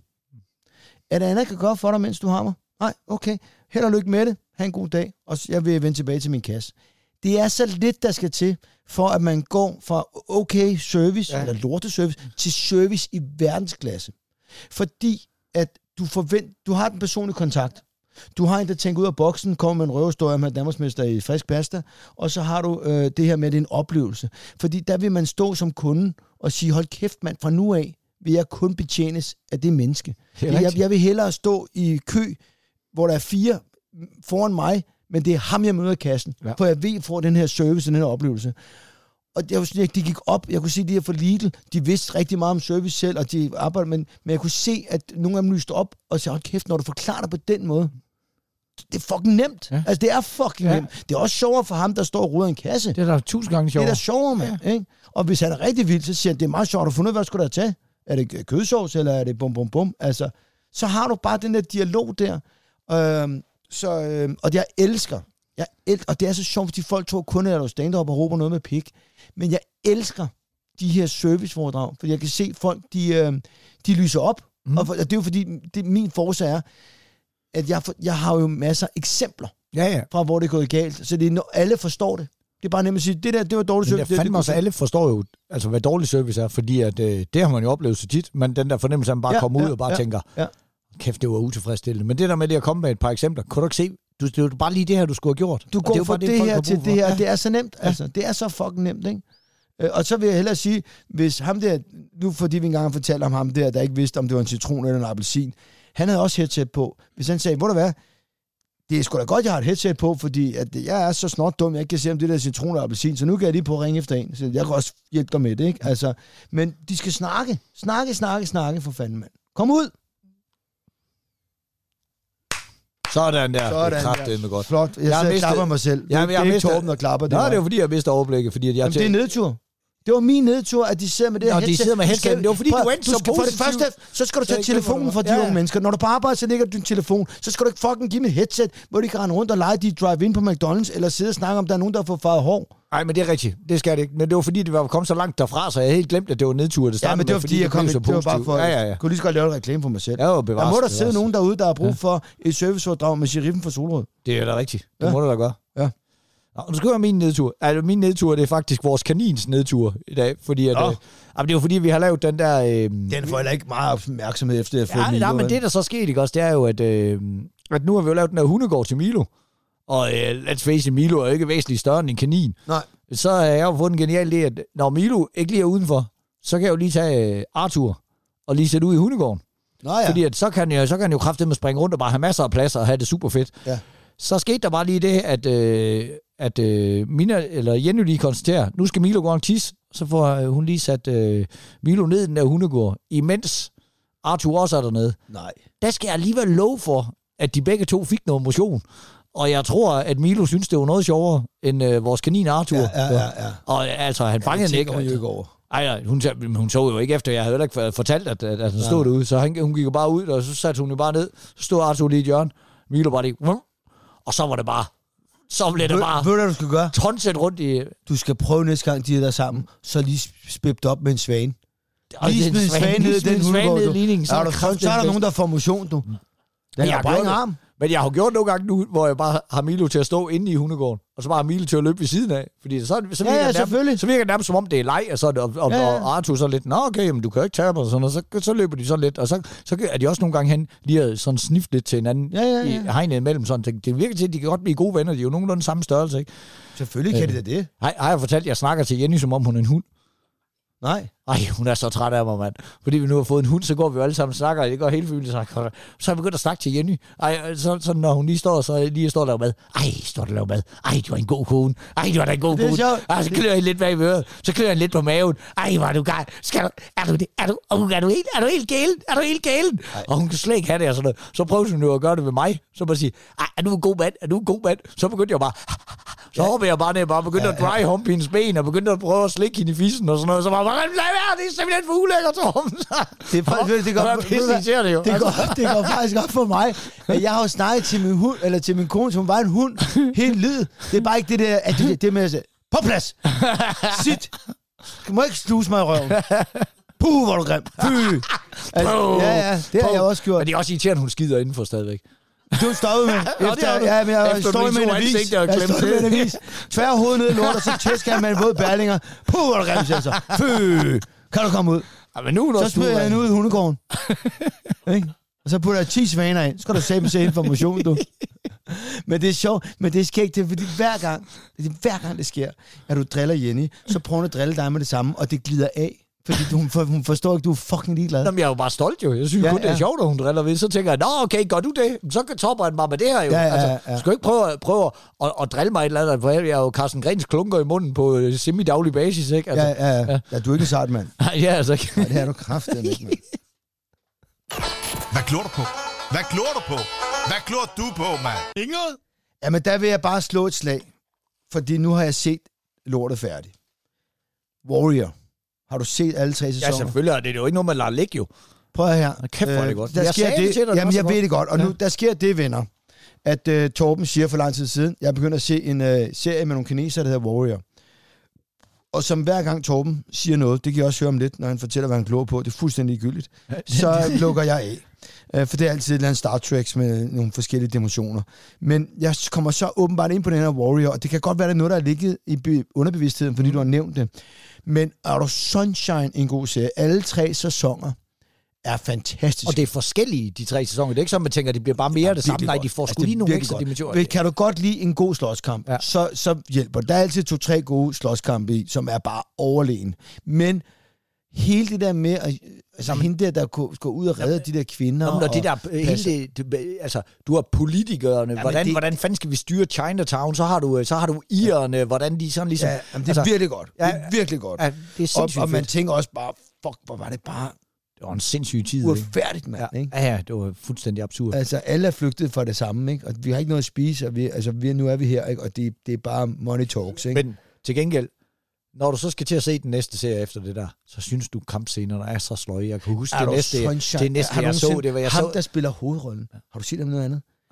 Speaker 2: Er der andet, jeg kan gøre for dig, mens du har mig? Nej, okay. Held og lykke med det. Ha' en god dag. Og jeg vil vende tilbage til min kasse. Det er så lidt, der skal til, for at man går fra okay service, ja. eller lorteservice, til service i verdensklasse. Fordi at du forvent, du har den personlige kontakt. Du har en, der tænker ud af boksen, kommer med en røverhistorie med Danmarksmester i frisk pasta, og så har du øh, det her med, det er en oplevelse. Fordi der vil man stå som kunde og sige, hold kæft mand, fra nu af vil jeg kun betjenes af det menneske.
Speaker 3: Det
Speaker 2: jeg, jeg vil hellere stå i kø, hvor der er fire foran mig, men det er ham, jeg møder i kassen. Ja. For jeg ved, jeg får den her service, den her oplevelse. Og det var sådan, at de gik op, jeg kunne se, de her for Lidl, de vidste rigtig meget om service selv, og de arbejdede, men, men jeg kunne se, at nogle af dem lyste op og sagde, hold kæft, når du forklarer det på den måde, det er fucking nemt. Ja. Altså, det er fucking ja. nemt. Det er også sjovere for ham, der står og ruder en kasse.
Speaker 3: Det er da tusind gange sjovere.
Speaker 2: Det er da sjovere, mand. Ja. Ikke? Og hvis han er rigtig vild, så siger han, det er meget sjovt at finde ud af, hvad skal der tage? Er det kødsovs, eller er det bum, bum, bum? Altså, så har du bare den der dialog der. Øhm, så, øhm, og det jeg elsker, jeg el- og det er så sjovt, fordi folk tror kun, at du stand-up og råber noget med pik. Men jeg elsker de her serviceforedrag, fordi jeg kan se folk, de, øh, de lyser op. Mm. Og, for, og det er jo fordi, det, min force er, at jeg, for, jeg har jo masser af eksempler
Speaker 3: ja, ja.
Speaker 2: fra, hvor det er gået galt. Så det er, når alle forstår det. Det er bare nemt at sige, det der, det var dårlig service.
Speaker 3: Men det fandme også, alle forstår jo, altså, hvad dårlig service er, fordi at, øh, det har man jo oplevet så tit, men den der fornemmelse, at man bare ja, kommer ja, ud og bare ja, tænker, ja. kæft, det var utilfredsstillende. Men det der med det at komme med et par eksempler, kunne du ikke se, du, det var bare lige det her, du skulle have gjort.
Speaker 2: Du går fra det, det her til det her, ja. Det er så nemt,
Speaker 3: ja.
Speaker 2: altså. Det er så fucking nemt, ikke? Og så vil jeg hellere sige, hvis ham der, nu fordi vi engang har fortalt om ham der, der ikke vidste, om det var en citron eller en appelsin, han havde også headset på. Hvis han sagde, hvor det var, det er sgu da godt, jeg har et headset på, fordi at jeg er så snart dum, jeg ikke kan se, om det der citron eller appelsin, så nu kan jeg lige på at ringe efter en, så jeg kan også hjælpe dig med det, ikke? Altså, men de skal snakke, snakke, snakke, snakke, for fanden, mand. Kom ud!
Speaker 3: Sådan der.
Speaker 2: Sådan
Speaker 3: det er kraftedeme godt.
Speaker 2: Flot. Jeg, jeg mistet... klapper mig selv.
Speaker 3: Ja, men jeg
Speaker 2: det er
Speaker 3: mistet...
Speaker 2: ikke Torben, der klapper.
Speaker 3: Det Nå, det er jo fordi, jeg mister overblikket. Fordi at jeg
Speaker 2: Jamen,
Speaker 3: til...
Speaker 2: det er nedtur. Det var min nedtur, at de sidder med det
Speaker 3: Nå,
Speaker 2: her headset.
Speaker 3: de sidder med headset.
Speaker 2: Skal...
Speaker 3: Det var fordi,
Speaker 2: Prøv,
Speaker 3: du endte så
Speaker 2: skal...
Speaker 3: positivt.
Speaker 2: For det første, så skal du tage telefonen fra de
Speaker 3: ja.
Speaker 2: unge mennesker. Når du på arbejde, så ligger du din telefon. Så skal du ikke fucking give mig et headset, hvor de kan rende rundt og lege de drive-in på McDonald's, eller sidde og snakke om, der er nogen, der har fået farvet hår.
Speaker 3: Nej, men det er rigtigt. Det skal det ikke. Men det var fordi, det var kommet så langt derfra, så jeg havde helt glemt, at det var nedtur. Det
Speaker 2: ja, men det var fordi, jeg kom
Speaker 3: så
Speaker 2: det var bare for,
Speaker 3: ja, ja, ja.
Speaker 2: Jeg kunne lige så godt lave en reklame for mig selv.
Speaker 3: Ja, jo, bevares,
Speaker 2: der må der
Speaker 3: bevares.
Speaker 2: sidde nogen derude, der har brug ja. for et serviceforedrag med sheriffen fra Solrød.
Speaker 3: Det er da rigtigt. Det
Speaker 2: ja.
Speaker 3: må du da gøre.
Speaker 2: Ja.
Speaker 3: Nå, nu skal jeg min nedtur. Altså, min nedtur, det er faktisk vores kanins nedtur i dag. Fordi at, øh, altså, det er jo fordi, vi har lavet den der... Øh,
Speaker 2: den får heller ikke meget opmærksomhed efter, at jeg har fået
Speaker 3: ja, Milo. Ja, men det, der så skete, ikke også, det er jo, at, øh, at nu har vi jo lavet den der hundegård til Milo. Og øh, let's face it, Milo er jo ikke væsentligt større end en kanin. Nej. Så har jeg jo fået en genial idé, at når Milo ikke lige er udenfor, så kan jeg jo lige tage øh, Arthur og lige sætte ud i hundegården. Nå ja. Fordi at så kan jeg, så kan jeg jo kraftedeme springe rundt og bare have masser af pladser og have det super fedt. Ja. Så skete der bare lige det, at, øh, at øh, Mina, eller Jenny lige konstaterer, nu skal Milo gå en tisse, så får øh, hun lige sat øh, Milo ned i den der hundegård, imens Arthur også er dernede. Nej. Der skal jeg alligevel love for, at de begge to fik noget motion. Og jeg tror, at Milo synes, det var noget sjovere end øh, vores kanin Arthur. Ja, ja, ja, ja. Og altså, han fangede ja, den ikke. Hun jo ikke over. Ej, ja, hun, hun så jo ikke efter, jeg havde ikke fortalt, at, at han stod ja. derude. Så han, hun gik jo bare ud, og så satte hun jo bare ned. Så stod Arthur lige i hjørnet. Milo bare lige... Og så var det bare... Så blev det bare...
Speaker 2: Ved du, hvad du skal gøre?
Speaker 3: Tonsæt rundt i...
Speaker 2: Du skal prøve næste gang, de er der sammen, så lige spæbt op med en svane. Lige smid en svane ned i den hundegård. Så, så er der nogen, der får motion, du. Den har bare en arm.
Speaker 3: Men jeg har gjort nogle gange nu, hvor jeg bare har Milo til at stå inde i hundegården, og så bare har Milo til at løbe ved siden af. Fordi så, så, virker,
Speaker 2: ja, ja,
Speaker 3: det nærmest, så virker det nærmest, som om det er leg, og, så, og, og, ja, ja. og Arthur så lidt, nå okay, men du kan jo ikke tabe, og, sådan, og så, så løber de så lidt, og så, så er de også nogle gange hen, lige at sådan snifte lidt til hinanden, ja, ja, ja. i hegnet imellem. Sådan. Det, det virker til, at de kan godt blive gode venner, de er jo nogenlunde samme størrelse, ikke?
Speaker 2: Selvfølgelig kan øh, det da det.
Speaker 3: Har, har jeg fortalt, at jeg snakker til Jenny, som om hun er en hund?
Speaker 2: Nej.
Speaker 3: Ej, hun er så træt af mig, mand. Fordi vi nu har fået en hund, så går vi jo alle sammen og snakker, og det går helt fyldt. Så har jeg begyndt at snakke til Jenny. Ej, så, så når hun lige står, så lige står der og laver mad. Ej, står der og laver mad. Ej, du er en god kone. Ej, du er da en god kone. Ej, så klør jeg lidt bag i øret. Så klør jeg lidt på maven. Ej, hvor er du galt. Skal du, er du det? Er du, er du, er du helt, er du helt gælen? Er du helt gælen? Og hun kan slet ikke have det og sådan noget. Så prøver hun jo at gøre det ved mig. Så bare sige, ej, er du en god mand? Er du en god mand? Så begyndte jeg bare... Så ja. hopper jeg bare ned, bare begyndte ja, ja. at dry hump hendes ben, og begyndte at prøve at slikke hende i fissen og sådan noget. Så var jeg bare, lad være, det er simpelthen for ulækkert, Torben.
Speaker 2: Det er faktisk, det går, det,
Speaker 3: det,
Speaker 2: det, går, det går faktisk op for mig. Jeg har jo snakket til min hund, eller til min kone, som var en hund, helt lid. Det er bare ikke det der, at det, det med at sige, på plads, sit, du må ikke sluse mig i røven. Puh, hvor er du grim. Fy. Altså, ja, ja, det har jeg også gjort.
Speaker 3: Men det er også irriterende, hun skider indenfor stadigvæk.
Speaker 2: Du stoppede med. Efter, ja, men jeg står med en avis. Jeg står med en avis. Tvær hovedet ned i lort, og så tæsker jeg med en våd bærlinger. Puh, hvor er du grim, siger så. Fy. Kan du komme ud?
Speaker 3: Ja, men nu
Speaker 2: så smider jeg hende ud i hundegården. Og så putter jeg ti svaner ind. Så skal du sætte se information, du. Men det er sjovt. Men det er skægt, det er, fordi hver gang, det er, hver gang det sker, at du driller Jenny, så prøver hun at drille dig med det samme, og det glider af. Fordi hun, for, hun forstår ikke, du er fucking ligeglad.
Speaker 3: Jamen, jeg er jo bare stolt jo. Jeg synes ja, kun, det er ja. sjovt, at hun driller ved. Så tænker jeg, nå okay, gør du det? Så topper han bare med det her jo. Ja, ja, altså, ja. Du skal jo ikke prøve, prøve at, at drille mig et eller andet, for jeg er jo Carsten Grens klunker i munden på semi-daglig basis, ikke? Altså,
Speaker 2: ja, ja, ja. ja. Du er ikke sart, mand.
Speaker 3: Nej, ja, altså ikke.
Speaker 2: Nej, det er du kraftigt ikke, mand.
Speaker 4: Hvad glor du på? Hvad glor du på? Hvad glor du på, mand? Inget?
Speaker 2: Jamen, der vil jeg bare slå et slag. Fordi nu har jeg set lortet færdigt. Warrior. Har du set alle tre sæsoner?
Speaker 3: Ja, selvfølgelig. Det er jo ikke noget, man lader ligge jo.
Speaker 2: Prøv her.
Speaker 3: Kæft, hvor er det godt.
Speaker 2: Der
Speaker 3: jeg
Speaker 2: sker det,
Speaker 3: det til dig,
Speaker 2: jamen, jeg
Speaker 3: godt.
Speaker 2: ved det godt. Og ja. nu, der sker det, venner, at uh, Torben siger for lang tid siden, jeg begynder at se en uh, serie med nogle kinesere, der hedder Warrior. Og som hver gang Torben siger noget, det kan jeg også høre om lidt, når han fortæller, hvad han glor på, det er fuldstændig gyldigt, så lukker jeg af. Uh, for det er altid et eller andet Star Trek med nogle forskellige dimensioner. Men jeg kommer så åbenbart ind på den her Warrior, og det kan godt være, det er noget, der er ligget i underbevidstheden, fordi mm. du har nævnt det. Men er du Sunshine en god serie? Alle tre sæsoner er fantastiske.
Speaker 3: Og det er forskellige, de tre sæsoner. Det er ikke sådan, man tænker, at det bliver bare mere ja, det samme. Nej, de får sgu altså, lige nogle ekstra dimensioner.
Speaker 2: Kan du godt lide en god slåskamp, ja. så, så hjælper det. Der er altid to-tre gode slåskampe i, som er bare overlegen. Men hele det der med, at, altså hende der, der går ud og redder ja, de der kvinder.
Speaker 3: Jamen, og det der, hele det, altså, du har politikerne, ja, hvordan, det, hvordan fanden skal vi styre Chinatown? Så har du, så har du irerne, ja. hvordan de sådan ligesom...
Speaker 2: Ja, jamen, det er altså, virkelig godt. Det er virkelig godt.
Speaker 3: Ja, det er
Speaker 2: og, og man tænker også bare, fuck, hvor var det bare...
Speaker 3: Det var en sindssyg tid.
Speaker 2: Uretfærdigt, mand,
Speaker 3: ja.
Speaker 2: ikke?
Speaker 3: Ja, ja, det var fuldstændig absurd.
Speaker 2: Altså, alle er flygtet fra det samme, ikke? Og vi har ikke noget at spise, og vi, altså, vi, nu er vi her, ikke? Og det, det er bare money talks, ikke?
Speaker 3: Men til gengæld, når du så skal til at se den næste serie efter det der, så synes du, kampscenerne er så sløje. Jeg kan huske det næste, det næste, jeg så. Det var, jeg
Speaker 2: ham,
Speaker 3: så.
Speaker 2: der spiller hovedrollen. Har du set ham noget andet?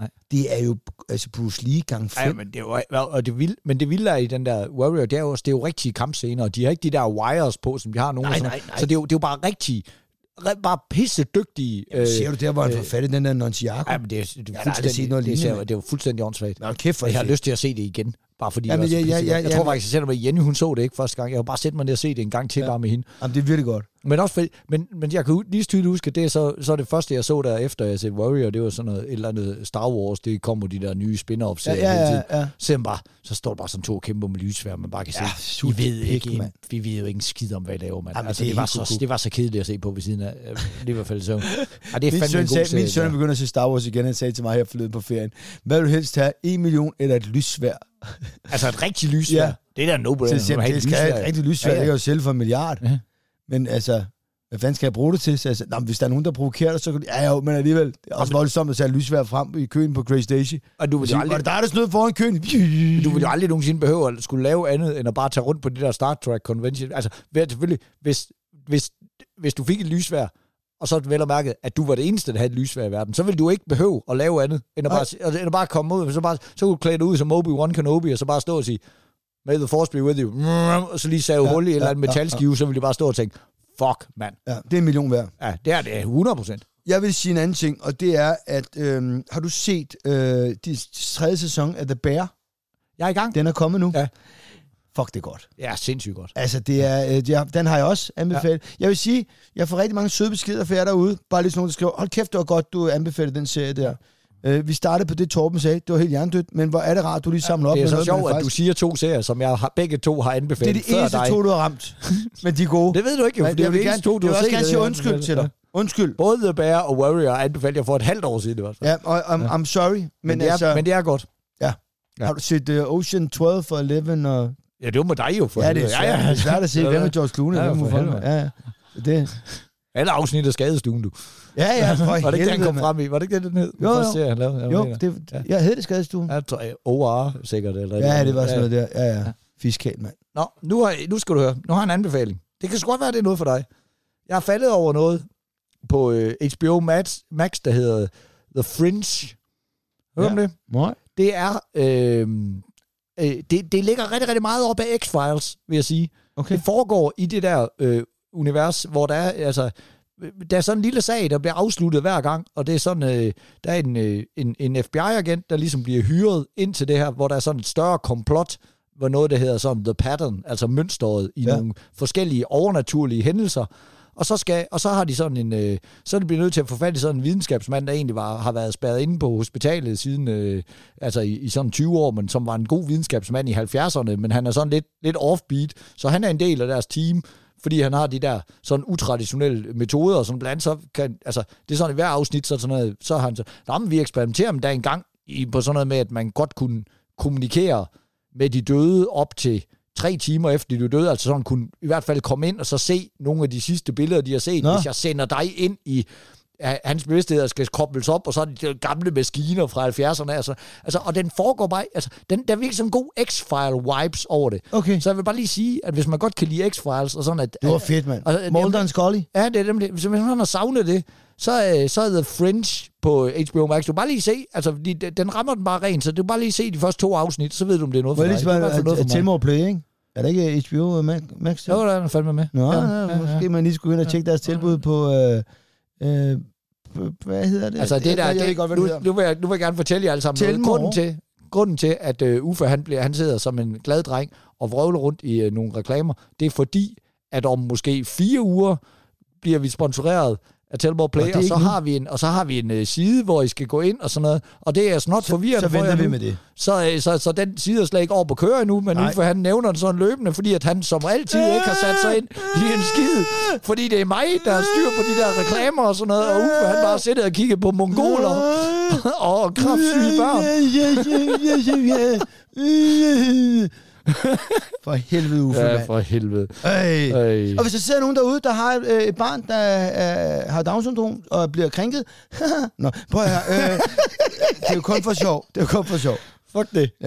Speaker 3: Nej.
Speaker 2: Det er jo altså Bruce Lee gang fem.
Speaker 3: Ja, men det er jo, og det vilde, men det vilde er i den der Warrior, det er jo, det er jo rigtige kampscener, og de har ikke de der wires på, som de har nogen.
Speaker 2: Nej,
Speaker 3: sådan,
Speaker 2: nej, nej.
Speaker 3: Så det er, jo, det er jo bare rigtig, bare pisse dygtige.
Speaker 2: Jamen, ser du der, hvor han får
Speaker 3: øh,
Speaker 2: fat i den der Nunchaku?
Speaker 3: Ja, men det er, det er,
Speaker 2: Jeg har aldrig set noget
Speaker 3: det,
Speaker 2: lignende.
Speaker 3: det, er, det er jo fuldstændig åndssvagt.
Speaker 2: Nå, kæft for
Speaker 3: Jeg har
Speaker 2: fedt.
Speaker 3: lyst til at se det igen, bare fordi
Speaker 2: Jamen,
Speaker 3: det er så
Speaker 2: ja, ja,
Speaker 3: pissegodt.
Speaker 2: ja,
Speaker 3: Jeg
Speaker 2: ja,
Speaker 3: tror
Speaker 2: men-
Speaker 3: faktisk, jeg sætter mig Jenny, hun så det ikke første gang. Jeg har bare sætte mig ned og se det en gang til,
Speaker 2: Ja.
Speaker 3: bare med hende.
Speaker 2: Jamen, det er virkelig godt.
Speaker 3: Men også fordi, men, men jeg kan u- lige tydeligt huske, at det er så, så er det første, jeg så der efter jeg set Warrior, det var sådan noget, et eller andet Star Wars, det kommer de der nye spin-offs
Speaker 2: Ja, ja, ja, ja.
Speaker 3: Så, bare, så står der bare sådan to kæmper med lysvær, man bare kan se,
Speaker 2: Ja,
Speaker 3: I
Speaker 2: sut
Speaker 3: ved ikke,
Speaker 2: pik,
Speaker 3: en,
Speaker 2: mand.
Speaker 3: vi ved jo ikke en skid om, hvad I laver, mand.
Speaker 2: Jamen,
Speaker 3: Altså,
Speaker 2: det
Speaker 3: det,
Speaker 2: er
Speaker 3: var
Speaker 2: helt
Speaker 3: så,
Speaker 2: kukuk.
Speaker 3: det var så kedeligt at se på ved siden af, øh, det er i hvert fald så. Ja, det er
Speaker 2: Min
Speaker 3: fandme
Speaker 2: søn,
Speaker 3: en god
Speaker 2: sagde,
Speaker 3: serie.
Speaker 2: min søn er begyndt at se Star Wars igen. Han sagde til mig her forleden på ferien, hvad vil du helst have? En million eller et lyssvær?
Speaker 3: Altså et rigtigt lysvær,
Speaker 2: Ja.
Speaker 3: det er da en no-brainer.
Speaker 2: Så
Speaker 3: Du
Speaker 2: siger
Speaker 3: må
Speaker 2: han,
Speaker 3: have
Speaker 2: det
Speaker 3: et
Speaker 2: skal have
Speaker 3: lysværd.
Speaker 2: et rigtigt lyssvær.
Speaker 3: Ja,
Speaker 2: Det
Speaker 3: ja.
Speaker 2: kan jo sælge for en milliard.
Speaker 3: Ja.
Speaker 2: Men altså, hvad fanden skal jeg bruge det til? Så jeg sagde, "Nå, men hvis der er nogen, der provokerer dig, så kan du... Ja, jo, men alligevel. Det er også voldsomt at sætte lysvær frem i køen på Crazy Daisy.
Speaker 3: Og du vil, jo
Speaker 2: Var
Speaker 3: aldrig,
Speaker 2: det dig, der snød foran køen?
Speaker 3: du vil jo aldrig nogensinde behøve at skulle lave andet, end at bare tage rundt på det der Star Trek Convention. Altså, ved at selvfølgelig, hvis, hvis, hvis du fik et lysvær, og så vel og mærket, at du var det eneste, der havde et lysvær i verden, så ville du ikke behøve at lave andet, end at bare, end at bare komme ud, så, bare, så kunne du klæde dig ud som Obi-Wan Kenobi, og så bare stå og sige, may the force be with you, og så lige save
Speaker 2: Ja,
Speaker 3: hul i et
Speaker 2: ja,
Speaker 3: eller andet
Speaker 2: ja,
Speaker 3: metalskive, så ville de bare stå og tænke, fuck, mand.
Speaker 2: Ja, det er en million værd.
Speaker 3: Ja, det er det, hundrede procent.
Speaker 2: Jeg vil sige en anden ting, og det er, at øhm, har du set øh, de tredje sæson af The Bear?
Speaker 3: Jeg er i gang.
Speaker 2: Den er kommet nu.
Speaker 3: Ja.
Speaker 2: Fuck, det er godt.
Speaker 3: Ja, sindssygt godt.
Speaker 2: Altså, det er, øh, ja, den har jeg også anbefalet. Ja. Jeg vil sige, jeg får rigtig mange søde beskeder fra jer derude. Bare lige sådan nogen, der skriver, hold kæft, det var godt, du anbefalede den serie der. Øh, vi startede på det, Torben sagde. Det var helt hjernedødt, men hvor er det rart, du lige samler op
Speaker 3: Det er
Speaker 2: med
Speaker 3: så
Speaker 2: noget,
Speaker 3: sjovt,
Speaker 2: man
Speaker 3: at du
Speaker 2: faktisk...
Speaker 3: siger to serier, som jeg har, begge to har
Speaker 2: Det er
Speaker 3: anbefalet
Speaker 2: de
Speaker 3: før
Speaker 2: eneste
Speaker 3: dig.
Speaker 2: to, du har ramt. Men de er gode.
Speaker 3: Det ved du ikke, jo, for
Speaker 2: Men
Speaker 3: det er
Speaker 2: jeg
Speaker 3: jo
Speaker 2: vil
Speaker 3: de
Speaker 2: gerne,
Speaker 3: eneste to, du
Speaker 2: jeg vil
Speaker 3: har
Speaker 2: også
Speaker 3: set.
Speaker 2: gerne
Speaker 3: det
Speaker 2: sige
Speaker 3: der.
Speaker 2: undskyld til dig. Undskyld.
Speaker 3: Både The Bear og Warrior anbefalede jeg for et halvt år siden. Det var.
Speaker 2: Ja, og I'm, I'm sorry, men,
Speaker 3: Men, det er,
Speaker 2: altså...
Speaker 3: men det er godt.
Speaker 2: Ja.
Speaker 3: Ja.
Speaker 2: Har du set uh, Ocean tolv og elleve og...
Speaker 3: Ja, det var med dig jo. For
Speaker 2: Ja, det er
Speaker 3: helvede.
Speaker 2: svært, det er svært at se, hvem er George Clooney.
Speaker 3: Ja,
Speaker 2: hvem
Speaker 3: for
Speaker 2: er fanden-
Speaker 3: helvede.
Speaker 2: ja, ja. Det,
Speaker 3: Alle afsnit af Skadestuen, du.
Speaker 2: ja, ja, for
Speaker 3: Var det ikke det, han
Speaker 2: helvede,
Speaker 3: kom
Speaker 2: mand.
Speaker 3: frem i? Var det ikke det, den hed? Den
Speaker 2: Jo,
Speaker 3: første
Speaker 2: jo.
Speaker 3: serie, han lavede? Jeg
Speaker 2: Jo,
Speaker 3: mener.
Speaker 2: det,
Speaker 3: Ja.
Speaker 2: jeg hed det skadestuen.
Speaker 3: Ja, jeg tror, jeg- O R sikkert. Eller
Speaker 2: Ja, det var sådan
Speaker 3: ja.
Speaker 2: noget der. Ja, ja. Fiskal, mand.
Speaker 3: Nå, nu, har, nu skal du høre. Nu har jeg en anbefaling. Det kan sgu godt være, det er noget for dig. Jeg har faldet over noget på øh, H B O Max, Max, der hedder The Fringe. Hør om
Speaker 2: Ja.
Speaker 3: det?
Speaker 2: Nej.
Speaker 3: Det er... Øh, øh, det, det ligger rigtig, rigtig meget op af X-Files, vil jeg sige.
Speaker 2: Okay.
Speaker 3: Det foregår i det der øh, univers, hvor der er, altså, der er sådan en lille sag, der bliver afsluttet hver gang, og det er sådan, øh, der er en, øh, en, en F B I-agent, der ligesom bliver hyret ind til det her, hvor der er sådan et større komplot, hvor noget, der hedder sådan The Pattern, altså mønstret i
Speaker 2: Ja.
Speaker 3: nogle forskellige overnaturlige hændelser. Og så, skal, og så har de sådan en, øh, så er de blevet nødt til at få fat i sådan en videnskabsmand, der egentlig var, har været spærret inde på hospitalet siden, øh, altså i, i sådan tyve år, men som var en god videnskabsmand i halvfjerdserne, men han er sådan lidt, lidt offbeat, så han er en del af deres team, fordi han har de der sådan utraditionelle metoder, som blandt andet så kan, altså det er sådan i hver afsnit, så, sådan noget, så har han så, nå, men vi eksperimenterer med der en gang i, på sådan noget med, at man godt kunne kommunikere med de døde op til tre timer efter de døde, altså sådan kunne i hvert fald komme ind og så se nogle af de sidste billeder, de har set.
Speaker 2: Nå.
Speaker 3: Hvis jeg sender dig ind i ja, hans bevidsthed, skal kobles op, og så er det de gamle maskiner fra halvfjerdserne. Altså, altså, og den foregår bare, altså, den, der er virkelig sådan god X-File-vibes over det.
Speaker 2: Okay.
Speaker 3: Så jeg vil bare lige sige, at hvis man godt kan lide X-Files, og sådan at...
Speaker 2: Det var fedt, mand.
Speaker 3: Og-
Speaker 2: Mulder and Scully.
Speaker 3: Ja, det er nemlig. Hvis man har savnet det, så, øh, så er The Fringe på H B O Max. Du bare lige se, altså, fordi den- den rammer den bare rent, så du bare lige se de første to afsnit, så ved du, om det er noget
Speaker 2: Må
Speaker 3: for
Speaker 2: jeg
Speaker 3: dig.
Speaker 2: lige
Speaker 3: Det er i hvert fald noget for
Speaker 2: spørge,
Speaker 3: mig.
Speaker 2: Tilmore Play, ikke? Er det ikke H B O Max? Max
Speaker 3: Jo, der er fandme med.
Speaker 2: Nå,
Speaker 3: Ja,
Speaker 2: ja,
Speaker 3: ja, ja.
Speaker 2: måske man lige skulle ind og tjekke deres tilbud på... Øh, øh, på- hvad hedder det?
Speaker 3: Altså det der,
Speaker 2: jeg
Speaker 3: det,
Speaker 2: ved godt, hvad
Speaker 3: nu,
Speaker 2: det hedder.
Speaker 3: nu, vil jeg, nu vil jeg gerne fortælle jer alle sammen noget.
Speaker 2: Telmore.
Speaker 3: Grunden til, grunden til, at uh, Uffe han, bliver, han sidder som en glad dreng og vrøvler rundt i uh, nogle reklamer, det er fordi, at om måske fire uger bliver vi sponsoreret af Telmore Play,
Speaker 2: Og det er
Speaker 3: og, så
Speaker 2: ikke nu.
Speaker 3: har vi en, og så har vi en uh, side, hvor I skal gå ind og sådan noget, og det er snot forvirrende
Speaker 2: Så
Speaker 3: for jer
Speaker 2: venter vi
Speaker 3: nu.
Speaker 2: med det.
Speaker 3: Så, uh, så, så den side er slet ikke over på køre endnu, men
Speaker 2: Nej.
Speaker 3: Uffe han nævner det sådan løbende, fordi at han som altid ikke har sat sig ind i en skid, fordi det er mig, der har styr på de der reklamer og sådan noget, og Uffe han bare sidder og kigger på mongoler og kraftsyge børn.
Speaker 2: For helvede, Uffe,
Speaker 3: Ja,
Speaker 2: mand.
Speaker 3: for helvede.
Speaker 2: Ej.
Speaker 3: Ej.
Speaker 2: Og hvis der sidder nogen derude, der har øh, et barn, der øh, har Down-syndrom og bliver krænket... Nå, prøv at høre. Øh, det er jo kun for sjov. Det er jo kun for sjov.
Speaker 3: Fuck det.
Speaker 2: Ja.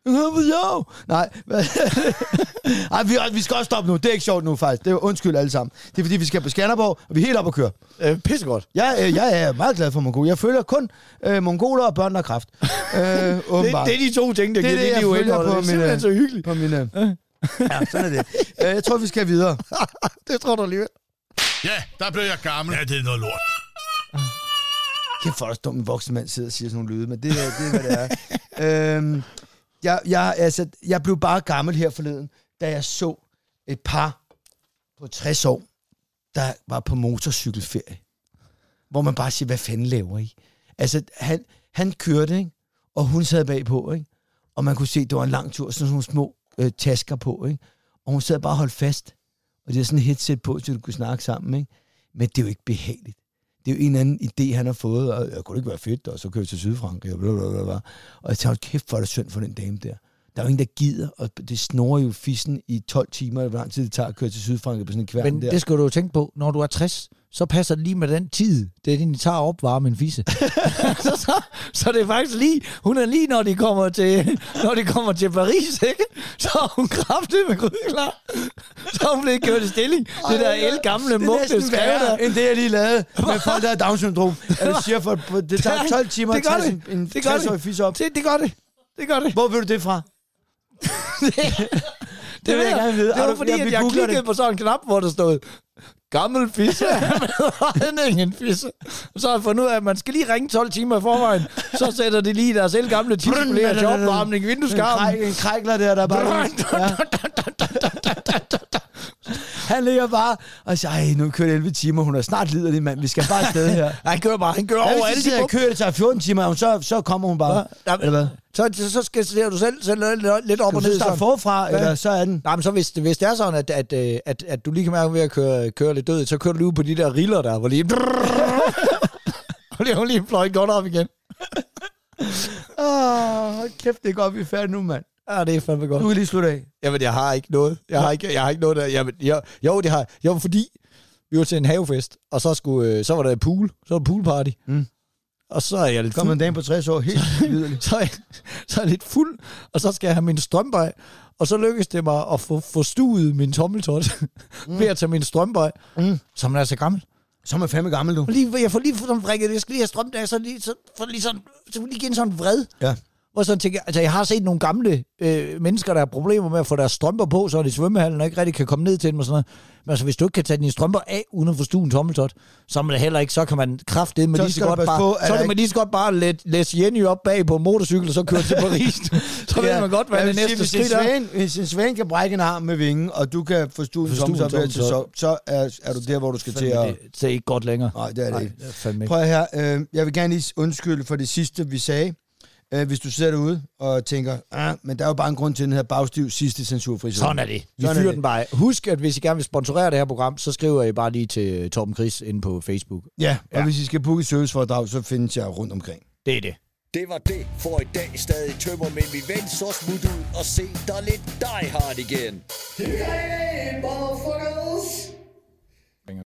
Speaker 2: Jo. Nej, Ej, vi, vi skal også stoppe nu. Det er ikke sjovt nu, faktisk. Det er undskyld alle sammen. Det er fordi, vi skal på Skanderborg, og vi er helt oppe at køre.
Speaker 3: Øh, pissegodt.
Speaker 2: Jeg, øh, jeg er meget glad for Mongol. Jeg følger kun øh, mongoler og børn, der har kræft. Øh,
Speaker 3: det, det er de to ting, der
Speaker 2: det
Speaker 3: giver
Speaker 2: det,
Speaker 3: det liv ind. Det er simpelthen så hyggeligt.
Speaker 2: På mine, ja, sådan er det. Øh, jeg tror, vi skal videre.
Speaker 3: Det tror du alligevel.
Speaker 4: Ja, der blev jeg gammel. Ja, det er noget lort.
Speaker 2: Kæft for, at en voksen mand sidder og siger sådan nogle lyde, men det, er, det er, hvad det er. øhm, jeg, jeg, altså, jeg blev bare gammel her forleden, da jeg så et par på tres år, der var på motorcykelferie. Hvor man bare siger, hvad fanden laver I? Altså, han, han kørte, ikke? Og hun sad bagpå, ikke? Og man kunne se, at det var en lang tur, sådan nogle små øh, tasker på, ikke? Og hun sad bare og holdt fast. Og det er sådan et headset på, så du kunne snakke sammen, ikke? Men det er jo ikke behageligt. Det er jo en anden idé, han har fået, og jeg kunne ikke være fedt, og så kører jeg til Sydfrankrig, og blablabla. Og jeg tænkte, kæft, hvor er det synd for den dame der. Der er jo ingen, der gider, og det snorer jo fissen i tolv timer, hvor lang tid det tager at køre til Sydfrankrig på sådan en kværn der.
Speaker 3: Men det skal du jo tænke på, når du er tres, så passer det lige med den tid, det er det, de tager at opvarme en fisse. så, så, så det er faktisk lige, hun er lige, når de kommer til, når de kommer til Paris, ikke? Så er hun kraftig med grydeklar. Så er hun blevet kørt i stilling. Det der elgamle mug, det skrev der.
Speaker 2: End det, jeg lige lavede med folk, der har Down-syndrom. Jeg siger, for, det tager tolv timer at tage en, en tres-årig fisse op.
Speaker 3: Det, det gør det. Det gør det.
Speaker 2: Hvor vil du det fra?
Speaker 3: det, det vil jeg gerne vide. Det var fordi, jeg, jeg klikkede det på sådan en knap, hvor der stod gammel fisse med ingen fisse. Så har jeg fundet ud af, at man skal lige ringe tolv timer i forvejen. Så sætter de lige deres elgamle tidspolærer til opvarmning i vindueskarmen.
Speaker 2: En krækler der, der bare... Ja. Han ligger bare og siger, ej, nu kører det elleve timer, hun er snart liderlig, mand, vi skal bare afsted her.
Speaker 3: Han kører bare, han kører
Speaker 2: ja,
Speaker 3: over alle de
Speaker 2: bukser. Kører det tager fjorten timer, så, så kommer hun bare. Ja, eller hvad?
Speaker 3: Så, så skal så du selv, selv lidt op
Speaker 2: kan
Speaker 3: og ned.
Speaker 2: Skal du starte forfra, ja. Eller så er den?
Speaker 3: Nej, men så hvis, hvis det er sådan, at, at, at, at du lige kan mærke ved at køre, køre lidt død, så kører du lige ud på de der riller der, hvor lige... og lige, lige fløj godt op igen.
Speaker 2: Åh, oh, kæft, det er godt, vi er færdige nu, mand.
Speaker 3: Ja, det er fandme godt.
Speaker 2: Du kan lige slutte af.
Speaker 3: Jamen, jeg har ikke noget. Jeg har ikke, jeg har ikke noget der. Jamen, jeg, jo, det har jeg. Jo, fordi vi var til en havefest, og så, skulle, så var der pool. Så var der poolparty. Mm. Og så er jeg lidt fuld.
Speaker 2: Kom en dame på tres år, helt liderlig.
Speaker 3: så, er så er jeg lidt fuld, og så skal jeg have min strømpe af. Og så lykkes det mig at få forstuet min tommeltot mm. ved at tage min strømpe af. Mm. Så er man altså gammel.
Speaker 2: Så er man fandme gammel, du.
Speaker 3: Lige, jeg får lige sådan vrikket, jeg skal lige have strømpe af, så lige, så får lige sådan, så lige give en sådan vred.
Speaker 2: Ja.
Speaker 3: Hvor sådan tænker, altså jeg har set nogle gamle øh, mennesker, der har problemer med at få deres strømper på, så er de i svømmehallen og ikke rigtig kan komme ned til dem og sådan noget. Men altså, hvis du ikke kan tage dine strømper af, uden at forstue en tommeltot, så er man det heller ikke, så kan man kraftedeme med lige så godt bare, på, så kan man lige så godt bare læse Jenny op bag på en motorcykel, og så køre til Paris. så ja, ved man godt, hvad ja, det næste
Speaker 2: hvis
Speaker 3: skridt er.
Speaker 2: Hvis en svæn kan brække en arm med vingen, og du kan forstue en tommeltot, så, så er, er du der, hvor du skal til at...
Speaker 3: Det, det er ikke godt længere.
Speaker 2: Nej, det er det
Speaker 3: Nej,
Speaker 2: ikke.
Speaker 3: Det er
Speaker 2: Prøv her, øh, jeg vil gerne lige undskylde for det sidste, vi sagde. Uh, hvis du sidder derude og tænker, ah, men der er jo bare en grund til den her bagstiv sidste censurfri zone.
Speaker 3: Sådan er det. Vi fyrer den bare. Husk, at hvis I gerne vil sponsorere det her program, så skriver I bare lige til Torben Chris inde på Facebook.
Speaker 2: Ja, og ja. Hvis I skal booke et serviceforedrag, så findes jeg rundt omkring.
Speaker 3: Det er det.
Speaker 1: Det var det for i dag. Stadig tømmer, men vi vent så smut ud og se dig lidt Die Hard igen.
Speaker 6: Hey, motherfuckers!